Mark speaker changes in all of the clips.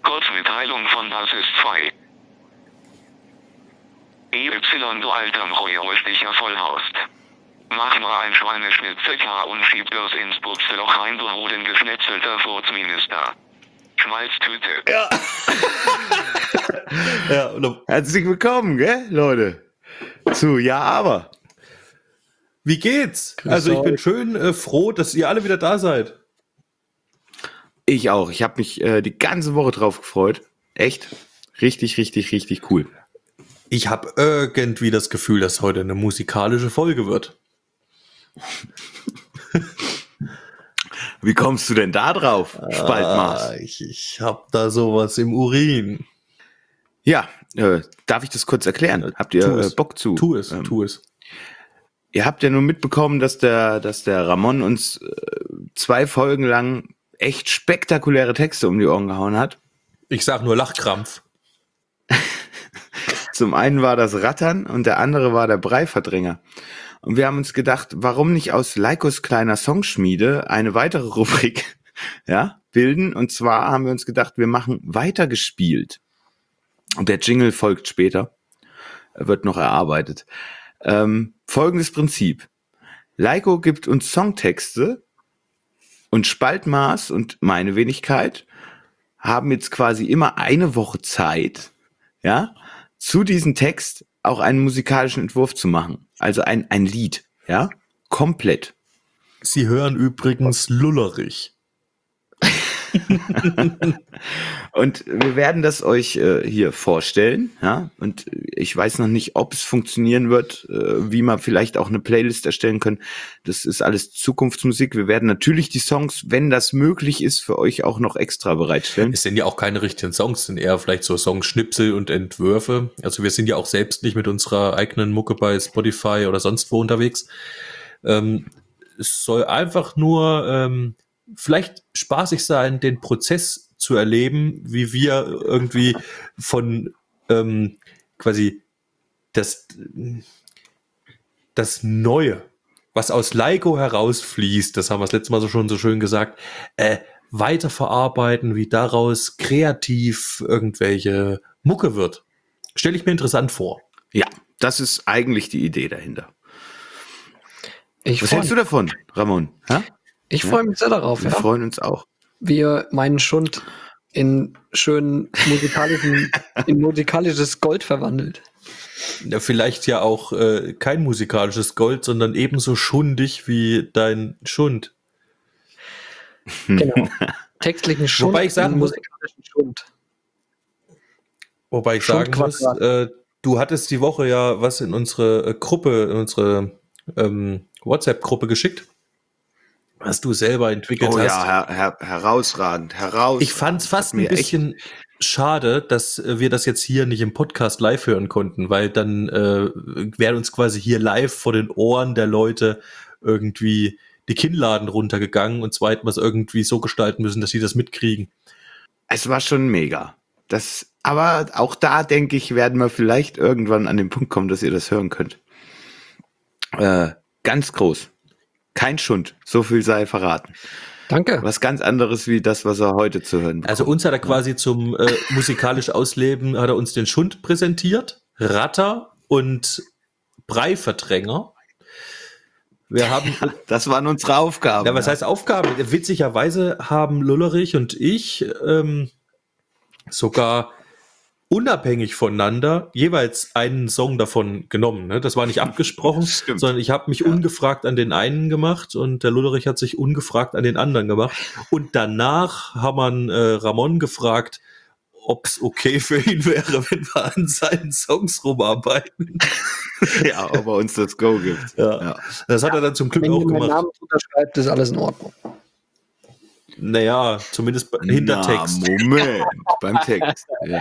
Speaker 1: Kurzmitteilung von Basis 2. EY, du alter heuerlicher Vollhorst. Mach nur ein Schweineschnitzelka und schieb das ins Butzeloch rein, du hodengeschnetzelter Furzminister. Schmalztüte.
Speaker 2: Ja. Ja, herzlich willkommen, gell, Leute? Ja, aber.
Speaker 3: Wie geht's? Also ich bin schön froh, dass ihr alle wieder da seid.
Speaker 2: Ich auch. Ich habe mich die ganze Woche drauf gefreut. Echt? Richtig, richtig, richtig cool.
Speaker 3: Ich habe irgendwie das Gefühl, dass heute eine musikalische Folge wird.
Speaker 2: Wie kommst du denn da drauf, Spaltmaß?
Speaker 3: Ich habe da sowas im Urin.
Speaker 2: Ja, darf ich das kurz erklären? Habt ihr Bock zu?
Speaker 3: Tu es.
Speaker 2: Ihr habt ja nur mitbekommen, dass der Ramon uns 2 Folgen lang echt spektakuläre Texte um die Ohren gehauen hat.
Speaker 3: Ich sag nur Lachkrampf.
Speaker 2: Zum einen war das Rattern und der andere war der Breiverdränger. Und wir haben uns gedacht, warum nicht aus Leikos kleiner Songschmiede eine weitere Rubrik bilden? Und zwar haben wir uns gedacht, wir machen weitergespielt. Und der Jingle folgt später. Er wird noch erarbeitet. Folgendes Prinzip. Leiko gibt uns Songtexte und Spaltmaß und meine Wenigkeit haben jetzt quasi immer eine Woche Zeit, zu diesem Text auch einen musikalischen Entwurf zu machen. Also ein Lied, komplett.
Speaker 3: Sie hören übrigens Lullerich.
Speaker 2: Und wir werden das euch hier vorstellen, und ich weiß noch nicht, ob es funktionieren wird, wie man vielleicht auch eine Playlist erstellen können. Das ist alles Zukunftsmusik. Wir werden natürlich die Songs, wenn das möglich ist, für euch auch noch extra bereitstellen.
Speaker 3: Es sind ja auch keine richtigen Songs, es sind eher vielleicht so Songschnipsel und Entwürfe. Also wir sind ja auch selbst nicht mit unserer eigenen Mucke bei Spotify oder sonst wo unterwegs. Es soll einfach nur vielleicht spaßig sein, den Prozess zu erleben, wie wir irgendwie von quasi das Neue, was aus Leiko herausfließt, das haben wir das letzte Mal schon so schön gesagt, weiterverarbeiten, wie daraus kreativ irgendwelche Mucke wird. Stelle ich mir interessant vor.
Speaker 2: Ja, das ist eigentlich die Idee dahinter. Was hältst du davon, Ramon?
Speaker 4: Ich freue mich sehr darauf.
Speaker 2: Wir freuen uns auch.
Speaker 4: Wie ihr meinen Schund in schön musikalisches Gold verwandelt.
Speaker 3: Ja, vielleicht ja auch kein musikalisches Gold, sondern ebenso schundig wie dein Schund.
Speaker 4: Genau. Textlichen Schund,
Speaker 3: wobei ich sagen muss,
Speaker 4: musikalischen Schund.
Speaker 3: Wobei ich sagen muss, du hattest die Woche ja was in unsere Gruppe, in unsere WhatsApp-Gruppe geschickt, was du selber entwickelt hast.
Speaker 2: Ja, herausragend.
Speaker 3: Ich fand es fast ein bisschen schade, dass wir das jetzt hier nicht im Podcast live hören konnten, weil dann wären uns quasi hier live vor den Ohren der Leute irgendwie die Kinnladen runtergegangen und zweitens irgendwie so gestalten müssen, dass sie das mitkriegen.
Speaker 2: Es war schon mega. Aber auch da, denke ich, werden wir vielleicht irgendwann an den Punkt kommen, dass ihr das hören könnt. Ganz groß. Kein Schund. So viel sei verraten.
Speaker 4: Danke.
Speaker 2: Was ganz anderes wie das, was er heute zu hören bekommt.
Speaker 3: Also uns hat er quasi zum musikalisch Ausleben, hat er uns den Schund präsentiert, Ratter und Breiverdränger. Wir haben,
Speaker 2: das waren unsere Aufgaben.
Speaker 3: Ja, was heißt Aufgaben? Witzigerweise haben Lullerich und ich sogar unabhängig voneinander jeweils einen Song davon genommen. Ne? Das war nicht abgesprochen, sondern ich habe mich ungefragt an den einen gemacht und der Lullerich hat sich ungefragt an den anderen gemacht. Und danach haben wir Ramon gefragt, ob es okay für ihn wäre, wenn wir an seinen Songs rumarbeiten.
Speaker 2: Ja, ob er uns das Go gibt.
Speaker 3: Ja. Das hat er dann zum Glück auch gemacht. Wenn
Speaker 4: ihr meinen Namen unterschreibt, ist alles in Ordnung.
Speaker 3: Naja, zumindest hinter Text.
Speaker 2: Moment, beim Text.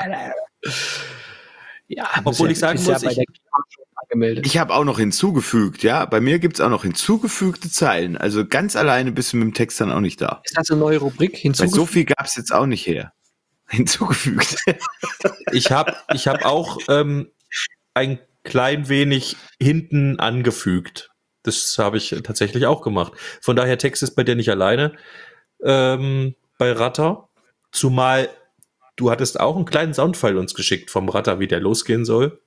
Speaker 4: Ja,
Speaker 3: obwohl ich sagen muss,
Speaker 2: ich habe auch noch hinzugefügt, Bei mir gibt es auch noch hinzugefügte Zeilen. Also ganz alleine bist du mit dem Text dann auch nicht da.
Speaker 4: Ist das eine neue Rubrik?
Speaker 2: Weil so viel gab es jetzt auch nicht her. Hinzugefügt.
Speaker 3: Ich hab auch ein klein wenig hinten angefügt. Das habe ich tatsächlich auch gemacht. Von daher, Text ist bei dir nicht alleine bei Ratter. Zumal du hattest auch einen kleinen Soundfile uns geschickt vom Ratter, wie der losgehen soll.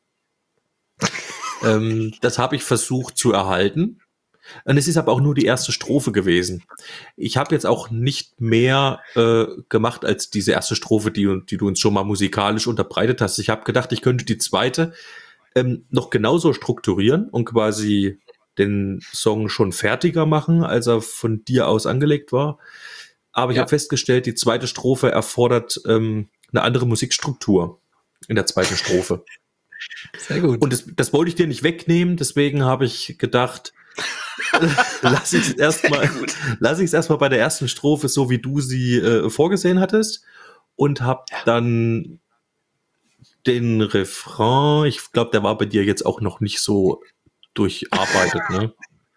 Speaker 3: Das habe ich versucht zu erhalten. Und es ist aber auch nur die erste Strophe gewesen. Ich habe jetzt auch nicht mehr gemacht als diese erste Strophe, die du uns schon mal musikalisch unterbreitet hast. Ich habe gedacht, ich könnte die zweite noch genauso strukturieren und quasi den Song schon fertiger machen, als er von dir aus angelegt war. Aber ich habe festgestellt, die zweite Strophe erfordert eine andere Musikstruktur in der zweiten Strophe.
Speaker 4: Sehr gut.
Speaker 3: Und das wollte ich dir nicht wegnehmen, deswegen habe ich gedacht, lass ich es erstmal bei der ersten Strophe, so wie du sie vorgesehen hattest, und habe dann den Refrain, ich glaube, der war bei dir jetzt auch noch nicht so durcharbeitet, ne?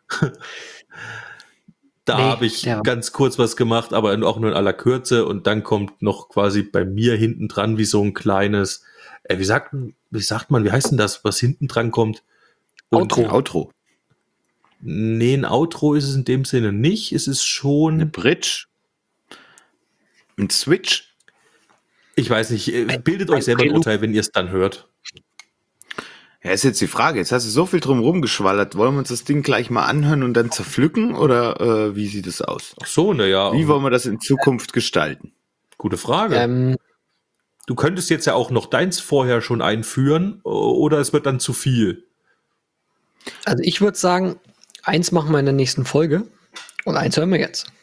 Speaker 3: Da habe ich ganz kurz was gemacht, aber auch nur in aller Kürze, und dann kommt noch quasi bei mir hinten dran wie so ein kleines, wie sagt man, wie heißt denn das, was hinten dran kommt?
Speaker 2: Outro.
Speaker 3: Nee, ein Outro ist es in dem Sinne nicht. Es ist schon
Speaker 2: eine Bridge. Ein Switch.
Speaker 3: Ich weiß nicht. Bildet euch selber ein Urteil, wenn ihr es dann hört.
Speaker 2: Ja, ist jetzt die Frage. Jetzt hast du so viel drum rumgeschwallert. Wollen wir uns das Ding gleich mal anhören und dann zerpflücken? Oder wie sieht es aus?
Speaker 3: Ach so, naja.
Speaker 2: Wie wollen wir das in Zukunft gestalten?
Speaker 3: Gute Frage. Du könntest jetzt ja auch noch deins vorher schon einführen, oder es wird dann zu viel.
Speaker 4: Also ich würde sagen, eins machen wir in der nächsten Folge und eins hören wir jetzt.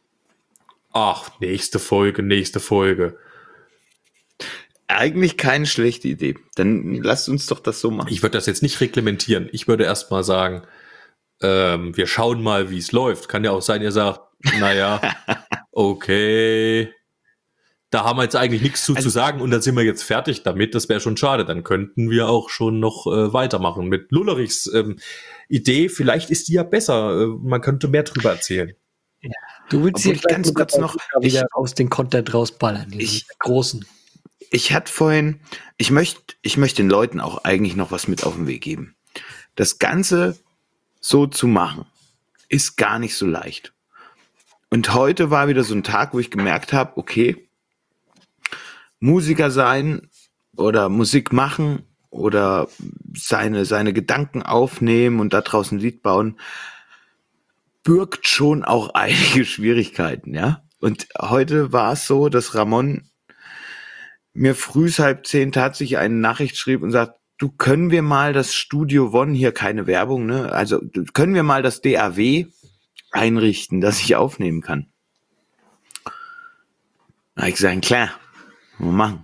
Speaker 3: Ach, nächste Folge.
Speaker 2: Eigentlich keine schlechte Idee. Dann lasst uns doch das so machen.
Speaker 3: Ich würde das jetzt nicht reglementieren. Ich würde erst mal sagen, wir schauen mal, wie es läuft. Kann ja auch sein, ihr sagt, naja, okay, da haben wir jetzt eigentlich nichts zu sagen und dann sind wir jetzt fertig damit. Das wäre schon schade. Dann könnten wir auch schon noch weitermachen mit Lullerichs Idee. Vielleicht ist die ja besser. Man könnte mehr drüber erzählen.
Speaker 4: Ja. Du willst hier
Speaker 2: ganz kurz noch
Speaker 4: wieder aus den Content rausballern. Großen.
Speaker 2: Ich hatte vorhin, ich möchte den Leuten auch eigentlich noch was mit auf den Weg geben. Das Ganze so zu machen, ist gar nicht so leicht. Und heute war wieder so ein Tag, wo ich gemerkt habe, okay, Musiker sein oder Musik machen oder seine Gedanken aufnehmen und da draußen ein Lied bauen, birgt schon auch einige Schwierigkeiten, ja. Und heute war es so, dass Ramon mir früh 9:30 tatsächlich eine Nachricht schrieb und sagt, du, können wir mal das Studio One, hier keine Werbung, ne? Also können wir mal das DAW einrichten, dass ich aufnehmen kann? Da habe ich gesagt, klar, wir machen.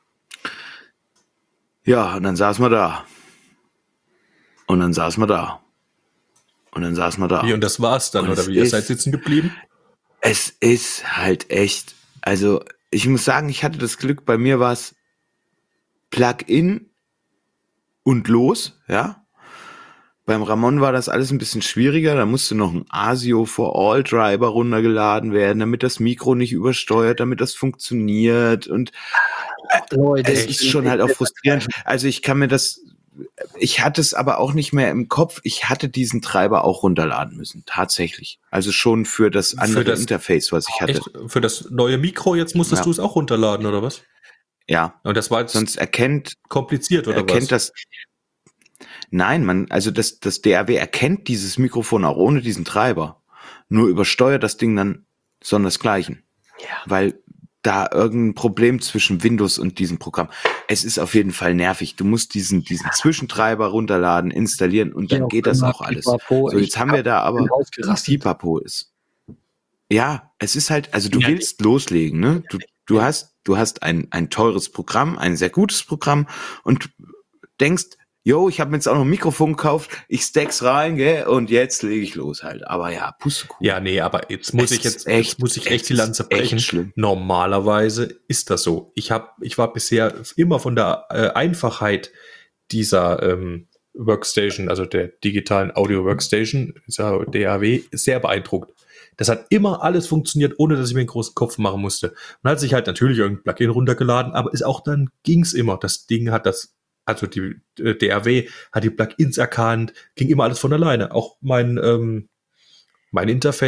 Speaker 2: Ja, und dann saßen wir da. Und dann saßen wir da. Und dann saßen wir da.
Speaker 3: Wie, und das war's dann, oder wie? Ihr seid sitzen geblieben?
Speaker 2: Es ist halt echt, also ich muss sagen, ich hatte das Glück, bei mir war es Plug-in und los, ja. Beim Ramon war das alles ein bisschen schwieriger, da musste noch ein ASIO for All Driver runtergeladen werden, damit das Mikro nicht übersteuert, damit das funktioniert und
Speaker 4: Leute,
Speaker 2: es ist schon halt auch frustrierend. Also ich hatte es aber auch nicht mehr im Kopf, ich hatte diesen Treiber auch runterladen müssen, tatsächlich. Also schon für das andere Interface, was ich hatte.
Speaker 3: Echt? Für das neue Mikro jetzt musstest du es auch runterladen, oder was?
Speaker 2: Ja.
Speaker 3: Und das war jetzt
Speaker 2: sonst
Speaker 3: kompliziert, oder was?
Speaker 2: Das. Nein, also das DAW erkennt dieses Mikrofon auch ohne diesen Treiber. Nur übersteuert das Ding dann sondersgleichen. Ja. Weil da irgendein Problem zwischen Windows und diesem Programm. Es ist auf jeden Fall nervig. Du musst diesen Zwischentreiber runterladen, installieren und dann geht das auch alles. So, jetzt haben wir da aber Pipapo ist. Ja, es ist halt, also du willst loslegen, ne? Du hast ein teures Programm, ein sehr gutes Programm und denkst, ich habe mir jetzt auch noch ein Mikrofon gekauft, ich stack's rein, gell, und jetzt lege ich los halt. Aber ja, Pustekuchen.
Speaker 3: Ja, nee, aber jetzt muss ich echt die Lanze brechen. Normalerweise ist das so. Ich war bisher immer von der Einfachheit dieser Workstation, also der digitalen Audio Workstation, dieser DAW, sehr beeindruckt. Das hat immer alles funktioniert, ohne dass ich mir einen großen Kopf machen musste. Man hat sich halt natürlich irgendein Plugin runtergeladen, aber dann ging's immer. Das Ding hat also die DAW hat die Plugins erkannt, ging immer alles von alleine. Auch mein Interface,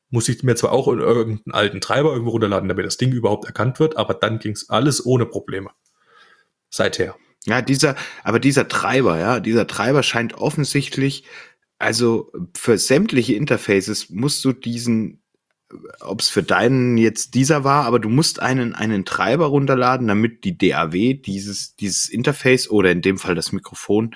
Speaker 3: Muss ich mir zwar auch in irgendeinen alten Treiber irgendwo runterladen, damit das Ding überhaupt erkannt wird, aber dann ging es alles ohne Probleme. Seither.
Speaker 2: Ja, dieser Treiber scheint offensichtlich, also für sämtliche Interfaces musst du ob es für deinen jetzt dieser war, aber du musst einen Treiber runterladen, damit die DAW dieses Interface oder in dem Fall das Mikrofon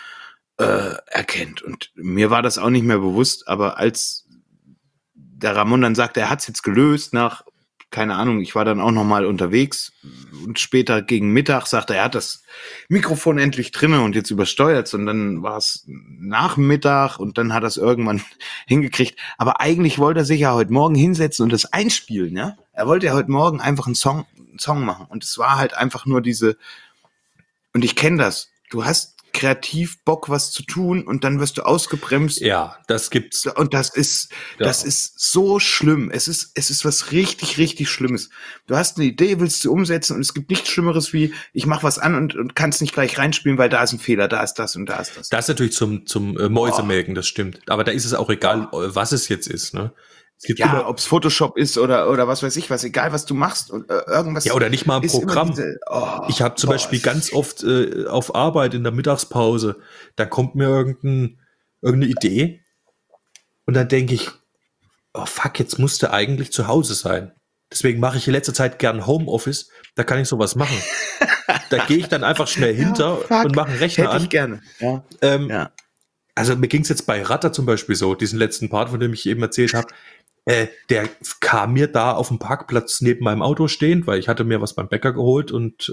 Speaker 2: erkennt. Und mir war das auch nicht mehr bewusst, aber als der Ramon dann sagte, er hat es jetzt gelöst nach, keine Ahnung, ich war dann auch noch mal unterwegs und später gegen Mittag sagte er, hat das Mikrofon endlich drinne und jetzt übersteuert, und dann war es Nachmittag und dann hat er es irgendwann hingekriegt. Aber eigentlich wollte er sich ja heute Morgen hinsetzen und das einspielen, ja? Er wollte ja heute Morgen einfach einen Song machen und es war halt einfach nur und ich kenne das, du hast kreativ Bock, was zu tun und dann wirst du ausgebremst.
Speaker 3: Ja, das gibt's.
Speaker 2: Und das ist so schlimm. Es ist was richtig, richtig Schlimmes. Du hast eine Idee, willst du umsetzen und es gibt nichts Schlimmeres wie, ich mach was an und kann es nicht gleich reinspielen, weil da ist ein Fehler, da ist das und da ist das.
Speaker 3: Das ist natürlich zum Mäusemelken, das stimmt. Aber da ist es auch egal, was es jetzt ist, ne? Es gibt
Speaker 2: Ja, ob es Photoshop ist oder was weiß ich was, egal was du machst und irgendwas.
Speaker 3: Ja, oder nicht mal ein Programm. Ich habe zum Beispiel ganz oft auf Arbeit in der Mittagspause, da kommt mir irgendeine Idee und dann denke ich, oh fuck, jetzt musste eigentlich zu Hause sein. Deswegen mache ich in letzter Zeit gern Homeoffice, da kann ich sowas machen. Da gehe ich dann einfach schnell hinter und mache einen Rechner
Speaker 2: Hätte ich
Speaker 3: an.
Speaker 2: gerne. Ja. Ja.
Speaker 3: Also mir ging es jetzt bei Ratter zum Beispiel so, diesen letzten Part, von dem ich eben erzählt habe, der kam mir da auf dem Parkplatz neben meinem Auto stehen, weil ich hatte mir was beim Bäcker geholt und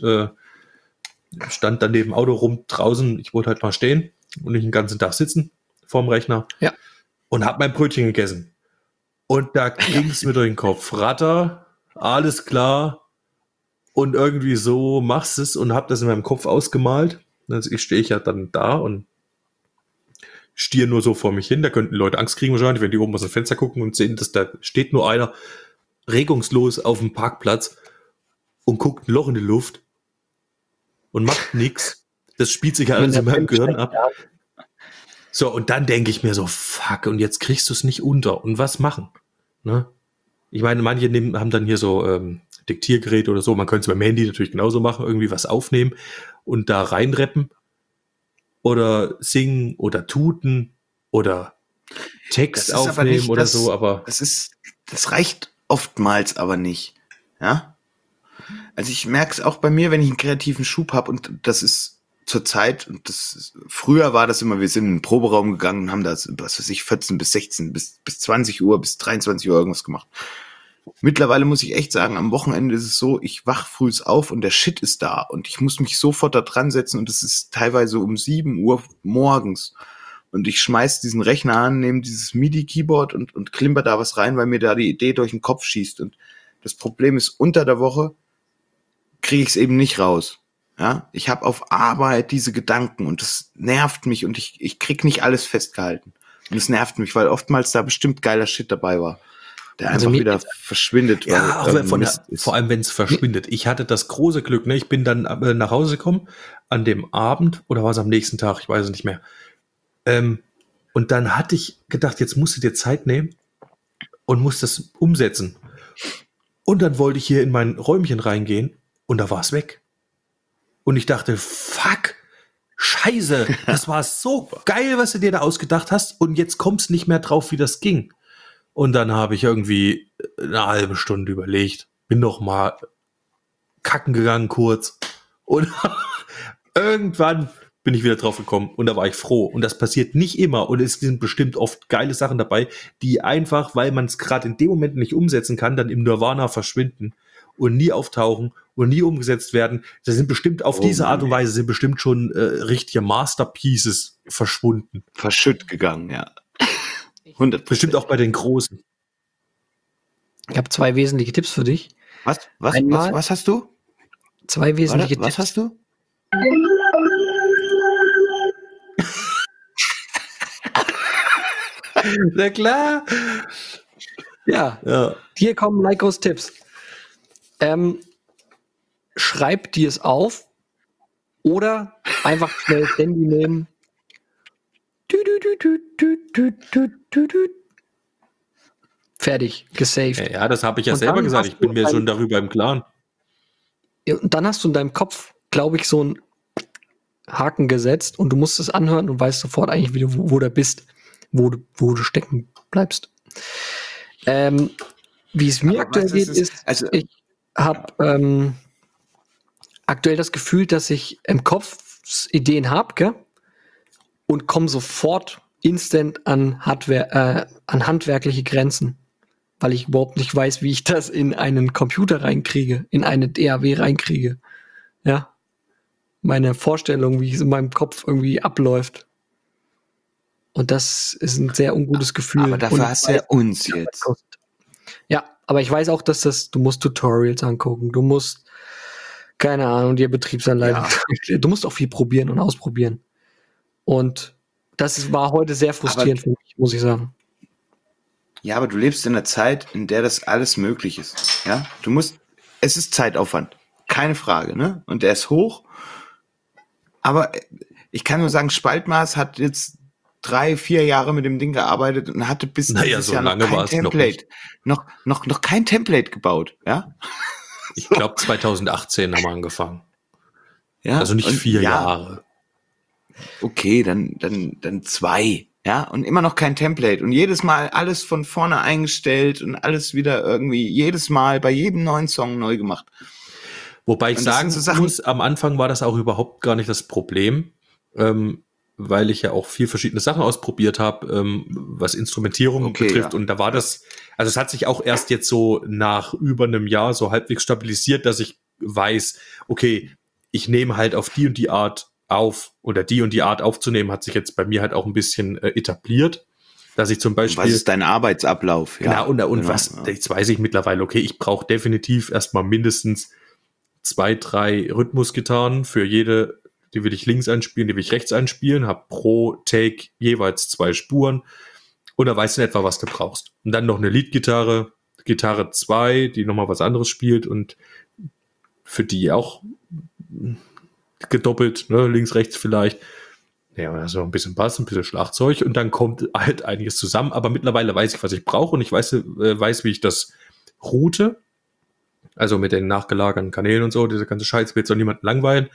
Speaker 3: stand dann neben dem Auto rum draußen. Ich wollte halt mal stehen und nicht den ganzen Tag sitzen vorm Rechner.
Speaker 4: Ja.
Speaker 3: Und hab mein Brötchen gegessen. Und da ging es mir durch den Kopf. Ratter, alles klar. Und irgendwie so machst es und hab das in meinem Kopf ausgemalt. Also stehe ich ja dann da und stier nur so vor mich hin. Da könnten Leute Angst kriegen wahrscheinlich, wenn die oben aus dem Fenster gucken und sehen, dass da steht nur einer regungslos auf dem Parkplatz und guckt ein Loch in die Luft und macht nichts. Das spielt sich ja alles in meinem Gehirn ab. So, und dann denke ich mir so, fuck, und jetzt kriegst du es nicht unter. Und was machen? Ne? Ich meine, manche haben dann hier so Diktiergerät oder so. Man könnte es beim Handy natürlich genauso machen, irgendwie was aufnehmen und da reinrappen. Oder singen oder tuten oder Text aufnehmen oder so, aber
Speaker 2: das reicht oftmals aber nicht. Ja? Also ich merke es auch bei mir, wenn ich einen kreativen Schub habe und das ist zur Zeit, früher war das immer, wir sind in den Proberaum gegangen und haben da, was weiß ich, 14 bis 16, bis 20 Uhr, bis 23 Uhr irgendwas gemacht. Mittlerweile muss ich echt sagen, am Wochenende ist es so, ich wach früh auf und der Shit ist da und ich muss mich sofort da dran setzen und es ist teilweise um 7 Uhr morgens und ich schmeiß diesen Rechner an, nehme dieses MIDI-Keyboard und klimper da was rein, weil mir da die Idee durch den Kopf schießt und das Problem ist, unter der Woche kriege ich es eben nicht raus. Ja, ich habe auf Arbeit diese Gedanken und das nervt mich und ich krieg nicht alles festgehalten und es nervt mich, weil oftmals da bestimmt geiler Shit dabei war. Der einfach wieder verschwindet.
Speaker 3: Ja, auch vor allem, wenn es verschwindet. Ich hatte das große Glück, ne? Ich bin dann nach Hause gekommen an dem Abend oder war es am nächsten Tag, ich weiß es nicht mehr. Und dann hatte ich gedacht, jetzt musst du dir Zeit nehmen und musst das umsetzen. Und dann wollte ich hier in mein Räumchen reingehen und da war es weg. Und ich dachte, fuck, scheiße, das war so geil, was du dir da ausgedacht hast und jetzt kommst nicht mehr drauf, wie das ging. Und dann habe ich irgendwie eine halbe Stunde überlegt, bin noch mal kacken gegangen kurz und irgendwann bin ich wieder drauf gekommen und da war ich froh. Und das passiert nicht immer und es sind bestimmt oft geile Sachen dabei, die einfach, weil man es gerade in dem Moment nicht umsetzen kann, dann im Nirvana verschwinden und nie auftauchen und nie umgesetzt werden. Das sind bestimmt auf diese Art und Weise sind bestimmt schon richtige Masterpieces verschwunden.
Speaker 2: Verschütt gegangen, ja. 100%.
Speaker 3: Bestimmt auch bei den Großen.
Speaker 4: Ich habe 2 wesentliche Tipps für dich.
Speaker 2: Was hast du?
Speaker 4: 2 wesentliche Tipps.
Speaker 2: Was hast du?
Speaker 3: Na klar.
Speaker 4: Ja. Hier kommen Leikos Tipps. Schreib dir es auf oder einfach schnell das Handy nehmen. Fertig, gesaved.
Speaker 3: Ja, das habe ich ja
Speaker 4: Und
Speaker 3: selber
Speaker 4: dann
Speaker 3: gesagt.
Speaker 4: hast
Speaker 3: Ich bin
Speaker 4: du
Speaker 3: mir
Speaker 4: ein-
Speaker 3: schon darüber im Klaren.
Speaker 4: Ja, und dann hast du in deinem Kopf, glaube ich, so einen Haken gesetzt und du musst es anhören und weißt sofort eigentlich, wo du bist, wo du stecken bleibst. Wie es mir
Speaker 2: Aber
Speaker 4: aktuell
Speaker 2: was
Speaker 4: geht,
Speaker 2: ist es?
Speaker 4: ist,
Speaker 2: Also-
Speaker 4: ich habe aktuell das Gefühl, dass ich im Kopf Ideen habe, und komme sofort instant an handwerkliche Grenzen, weil ich überhaupt nicht weiß, wie ich das in einen Computer reinkriege, in eine DAW reinkriege. Ja. Meine Vorstellung, wie es in meinem Kopf irgendwie abläuft. Und das ist ein sehr ungutes Gefühl.
Speaker 2: Aber dafür
Speaker 4: Und
Speaker 2: hast
Speaker 4: ich
Speaker 2: du ja
Speaker 4: weiß,
Speaker 2: uns
Speaker 4: was das
Speaker 2: jetzt.
Speaker 4: kostet. Ja, aber ich weiß auch, dass du musst Tutorials angucken, du musst, keine Ahnung, dir Betriebsanleitung. Du musst auch viel probieren und ausprobieren. Und das war heute sehr frustrierend für mich, muss ich sagen.
Speaker 2: Ja, aber du lebst in einer Zeit, in der das alles möglich ist. Ja, es ist Zeitaufwand. Keine Frage, ne? Und der ist hoch. Aber ich kann nur sagen, Spaltmaß hat jetzt 3-4 Jahre mit dem Ding gearbeitet und hatte bis dieses
Speaker 3: so
Speaker 2: Jahr noch
Speaker 3: lange
Speaker 2: kein
Speaker 3: war es noch
Speaker 2: Template. Noch kein Template gebaut, ja?
Speaker 3: Ich glaube, 2018 haben wir angefangen.
Speaker 2: Ja,
Speaker 3: Also nicht
Speaker 2: und
Speaker 3: 4
Speaker 2: ja,
Speaker 3: Jahre.
Speaker 2: Okay, dann 2, ja, und immer noch kein Template und jedes Mal alles von vorne eingestellt und alles wieder irgendwie jedes Mal bei jedem neuen Song neu gemacht.
Speaker 3: Wobei ich
Speaker 2: Und das
Speaker 3: sagen
Speaker 2: sind so Sachen-
Speaker 3: muss, am Anfang war das auch überhaupt gar nicht das Problem, weil ich ja auch viel verschiedene Sachen ausprobiert habe, was Instrumentierung
Speaker 2: Okay,
Speaker 3: betrifft.
Speaker 2: ja.
Speaker 3: Und da war das, also es hat sich auch erst jetzt so nach über einem Jahr so halbwegs stabilisiert, dass ich weiß, okay, ich nehme halt auf die und die Art auf, oder die und die Art aufzunehmen, hat sich jetzt bei mir halt auch ein bisschen etabliert, dass ich zum Beispiel...
Speaker 2: Was ist dein Arbeitsablauf?
Speaker 3: Genau, und
Speaker 2: genau,
Speaker 3: was,
Speaker 2: ja.
Speaker 3: jetzt weiß ich mittlerweile, okay, ich brauche definitiv erstmal mindestens 2-3 Rhythmusgitarren für jede, die will ich links einspielen, die will ich rechts einspielen, habe pro Take jeweils 2 Spuren und da weißt du in etwa, was du brauchst. Und dann noch eine Leadgitarre, Gitarre 2, die nochmal was anderes spielt und für die auch gedoppelt, ne, links, rechts vielleicht. Ja, also ein bisschen Bass, ein bisschen Schlagzeug und dann kommt halt einiges zusammen. Aber mittlerweile weiß ich, was ich brauche und ich weiß, wie ich das route. Also mit den nachgelagerten Kanälen und so, diese ganze Scheiß wird so niemanden langweilen.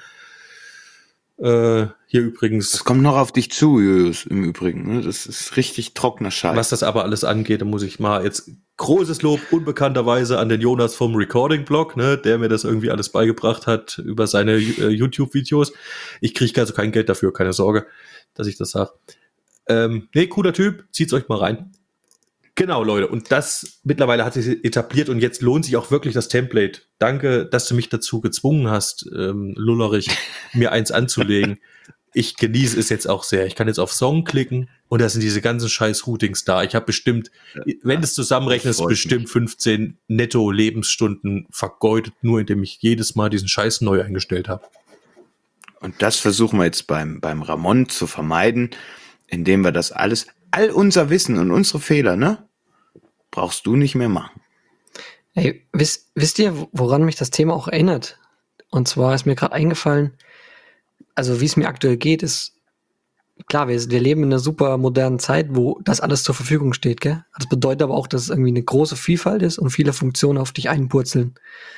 Speaker 3: Hier übrigens...
Speaker 2: Das kommt noch auf dich zu, Julius, im Übrigen. Ne? Das ist richtig trockener Scheiß.
Speaker 3: Was das aber alles angeht, da muss ich mal jetzt großes Lob unbekannterweise an den Jonas vom Recording-Blog, ne, der mir das irgendwie alles beigebracht hat über seine YouTube-Videos. Ich kriege also kein Geld dafür, keine Sorge, dass ich das sage. Nee, cooler Typ, zieht's euch mal rein. Genau, Leute, und das mittlerweile hat sich etabliert und jetzt lohnt sich auch wirklich das Template. Danke, dass du mich dazu gezwungen hast, Lullerich, mir eins anzulegen. Ich genieße es jetzt auch sehr. Ich kann jetzt auf Song klicken und da sind diese ganzen scheiß Routings da. Ich habe bestimmt, wenn du es zusammenrechnest, bestimmt 15 netto Lebensstunden vergeudet, nur indem ich jedes Mal diesen Scheiß neu eingestellt habe.
Speaker 2: Und das versuchen wir jetzt beim Ramon zu vermeiden, indem wir das alles, all unser Wissen und unsere Fehler, ne, brauchst du nicht mehr machen.
Speaker 4: Ey, wisst ihr, woran mich das Thema auch erinnert? Und zwar ist mir gerade eingefallen, also wie es mir aktuell geht, ist klar, wir leben in einer super modernen Zeit, wo das alles zur Verfügung steht, gell? Das bedeutet aber auch, dass es irgendwie eine große Vielfalt ist und viele Funktionen auf dich einpurzeln.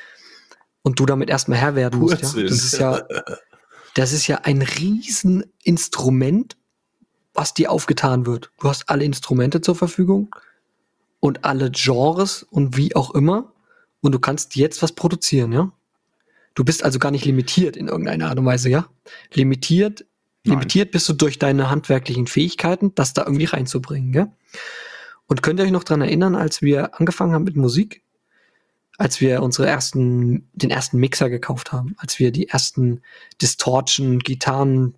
Speaker 4: Und du damit erstmal Herr werden musst, ja? Das ist ja ein Rieseninstrument, was dir aufgetan wird. Du hast alle Instrumente zur Verfügung und alle Genres und wie auch immer. Und du kannst jetzt was produzieren, ja? Du bist also gar nicht limitiert in irgendeiner Art und Weise, ja? Limitiert bist du durch deine handwerklichen Fähigkeiten, das da irgendwie reinzubringen, ja? Und könnt ihr euch noch dran erinnern, als wir angefangen haben mit Musik? Als wir den ersten Mixer gekauft haben, als wir die ersten Distortion, Gitarren,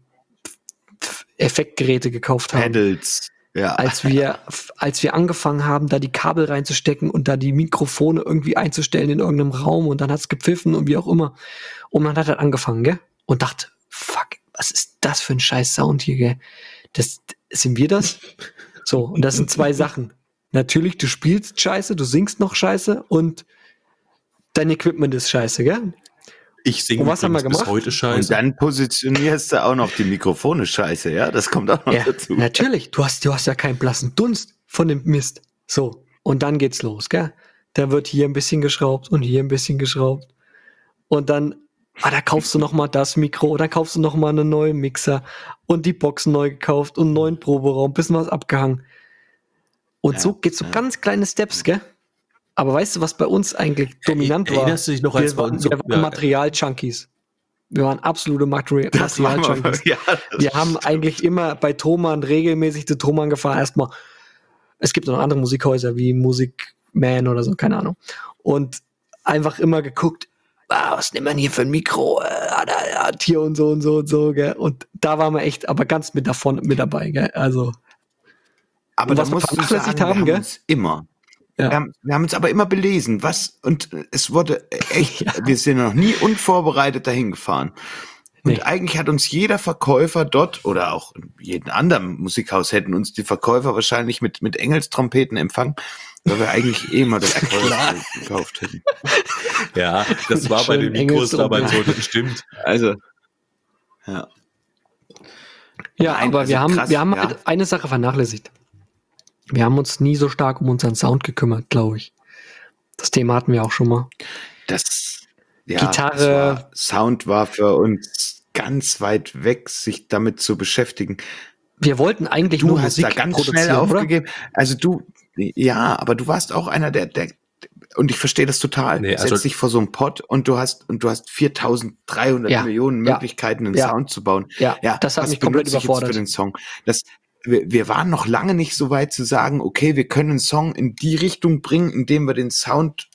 Speaker 4: Effektgeräte gekauft haben.
Speaker 2: Pedals, ja.
Speaker 4: Als wir angefangen haben, da die Kabel reinzustecken und da die Mikrofone irgendwie einzustellen in irgendeinem Raum und dann hat's gepfiffen und wie auch immer. Und man hat halt angefangen, gell? Und dachte, fuck, was ist das für ein scheiß Sound hier, gell? Sind wir das? So, und das sind 2 Sachen. Natürlich, du spielst scheiße, du singst noch scheiße und dein Equipment ist scheiße, gell?
Speaker 3: Ich singe
Speaker 4: Und was haben wir
Speaker 3: bis
Speaker 4: gemacht?
Speaker 3: heute
Speaker 2: Und
Speaker 3: scheiße.
Speaker 2: dann positionierst du auch noch die Mikrofone scheiße, ja? Das kommt auch noch
Speaker 4: Ja,
Speaker 2: dazu.
Speaker 4: natürlich. Du hast ja keinen blassen Dunst von dem Mist. So. Und dann geht's los, gell? Da wird hier ein bisschen geschraubt und hier ein bisschen geschraubt. Und dann, da kaufst du noch mal das Mikro, dann kaufst du noch mal einen neuen Mixer und die Boxen neu gekauft und einen neuen Proberaum, bisschen was abgehangen. Und so geht's so ganz kleine Steps, gell? Aber weißt du, was bei uns eigentlich dominant war?
Speaker 3: Erinnerst du dich noch, als
Speaker 4: Wir waren Material-Junkies. Wir waren absolute Material-Junkies. Wir haben eigentlich immer bei Thomann regelmäßig zu Thomann gefahren. Erstmal, es gibt noch andere Musikhäuser wie Musikman oder so, keine Ahnung. Und einfach immer geguckt, was nimmt man hier für ein Mikro? Hier und so und so und so, gell? Und da waren wir echt aber ganz mit dabei, gell? Also.
Speaker 2: Aber
Speaker 4: was
Speaker 2: da
Speaker 4: wir
Speaker 2: musst du
Speaker 4: vernachlässigt
Speaker 2: sagen,
Speaker 4: haben,
Speaker 2: wir
Speaker 4: gell?
Speaker 2: haben uns immer.
Speaker 4: Ja.
Speaker 2: Wir haben uns aber immer belesen, und es wurde echt, wir sind noch nie unvorbereitet dahin gefahren. Und
Speaker 4: Nee.
Speaker 2: eigentlich hat uns jeder Verkäufer dort oder auch in jedem anderen Musikhaus hätten uns die Verkäufer wahrscheinlich mit Engelstrompeten empfangen, weil wir eigentlich mal das Teuerste gekauft hätten.
Speaker 3: Ja, das war bei den
Speaker 4: Schön
Speaker 3: Mikros damals so,
Speaker 4: Engelstrompeten.
Speaker 3: das stimmt.
Speaker 2: Also, ja.
Speaker 4: Ja,
Speaker 2: Nein,
Speaker 4: aber
Speaker 2: also
Speaker 4: wir haben
Speaker 2: krass,
Speaker 4: halt eine Sache vernachlässigt. Wir haben uns nie so stark um unseren Sound gekümmert, glaube ich. Das Thema hatten wir auch schon mal. Gitarre.
Speaker 2: Sound war für uns ganz weit weg, sich damit zu beschäftigen.
Speaker 4: Wir wollten eigentlich
Speaker 2: Du
Speaker 4: nur
Speaker 2: hast
Speaker 4: Musik
Speaker 2: da ganz schnell
Speaker 4: produzieren, oder?
Speaker 2: aufgegeben. Also aber du warst auch einer der und ich verstehe das total.
Speaker 3: Nee, also-
Speaker 2: Setz dich vor so einem Pod und du hast 4.300
Speaker 4: Ja,
Speaker 2: Millionen
Speaker 4: ja,
Speaker 2: Möglichkeiten, einen
Speaker 4: ja.
Speaker 2: Sound zu bauen.
Speaker 4: Ja, das hat
Speaker 2: was
Speaker 4: mich komplett
Speaker 2: benutze ich jetzt
Speaker 4: überfordert.
Speaker 2: für den Song. Wir waren noch lange nicht so weit zu sagen, okay, wir können einen Song in die Richtung bringen, indem wir den Sound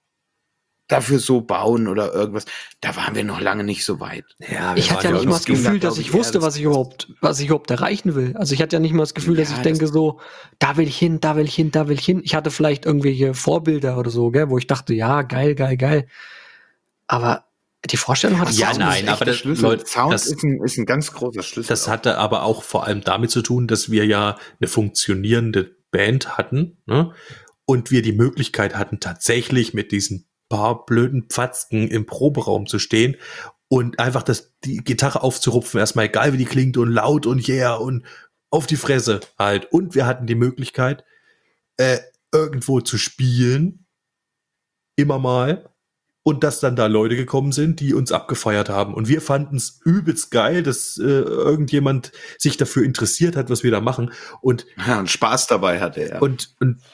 Speaker 2: dafür so bauen oder irgendwas. Da waren wir noch lange nicht so weit.
Speaker 3: Ja,
Speaker 4: Ich hatte ja nicht mal das Gefühl, dass ich wusste, was ich
Speaker 2: eher
Speaker 4: überhaupt erreichen will. Also ich hatte ja nicht mal das Gefühl, dass
Speaker 2: Ja,
Speaker 4: ich denke so, da will ich hin, da will ich hin, da will ich hin. Ich hatte vielleicht irgendwelche Vorbilder oder so, gell, wo ich dachte, ja, geil, geil, geil. Aber die Vorstellung hatte ich
Speaker 3: Ja,
Speaker 4: auch
Speaker 3: nein,
Speaker 4: nicht.
Speaker 3: aber das-
Speaker 2: Schlüssel.
Speaker 3: Leute,
Speaker 2: Sound
Speaker 3: das-
Speaker 2: ist ein ganz großer Schlüssel.
Speaker 3: Das
Speaker 2: auch.
Speaker 3: hatte aber auch vor allem damit zu tun, dass wir ja eine funktionierende Band hatten, ne? Und wir die Möglichkeit hatten, tatsächlich mit diesen paar blöden Pfatzken im Proberaum zu stehen und einfach die Gitarre aufzurupfen, erstmal egal wie die klingt und laut und yeah und auf die Fresse halt. Und wir hatten die Möglichkeit, irgendwo zu spielen, immer mal, und dass dann da Leute gekommen sind, die uns abgefeiert haben. Und wir fanden es übelst geil, dass irgendjemand sich dafür interessiert hat, was wir da machen. Und
Speaker 2: Spaß dabei hatte er.
Speaker 3: und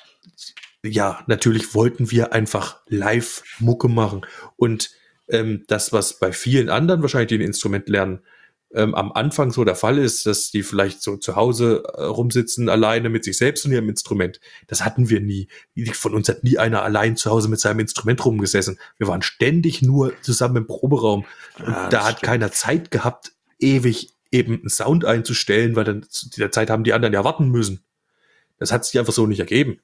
Speaker 3: ja, natürlich wollten wir einfach live Mucke machen. Und das, was bei vielen anderen wahrscheinlich, die ein Instrument lernen, am Anfang so der Fall ist, dass die vielleicht so zu Hause rumsitzen, alleine mit sich selbst und ihrem Instrument. Das hatten wir nie. Von uns hat nie einer allein zu Hause mit seinem Instrument rumgesessen. Wir waren ständig nur zusammen im Proberaum. Und da hat keiner Zeit gehabt, ewig eben einen Sound einzustellen, weil dann zu der Zeit haben die anderen ja warten müssen. Das hat sich einfach so nicht ergeben.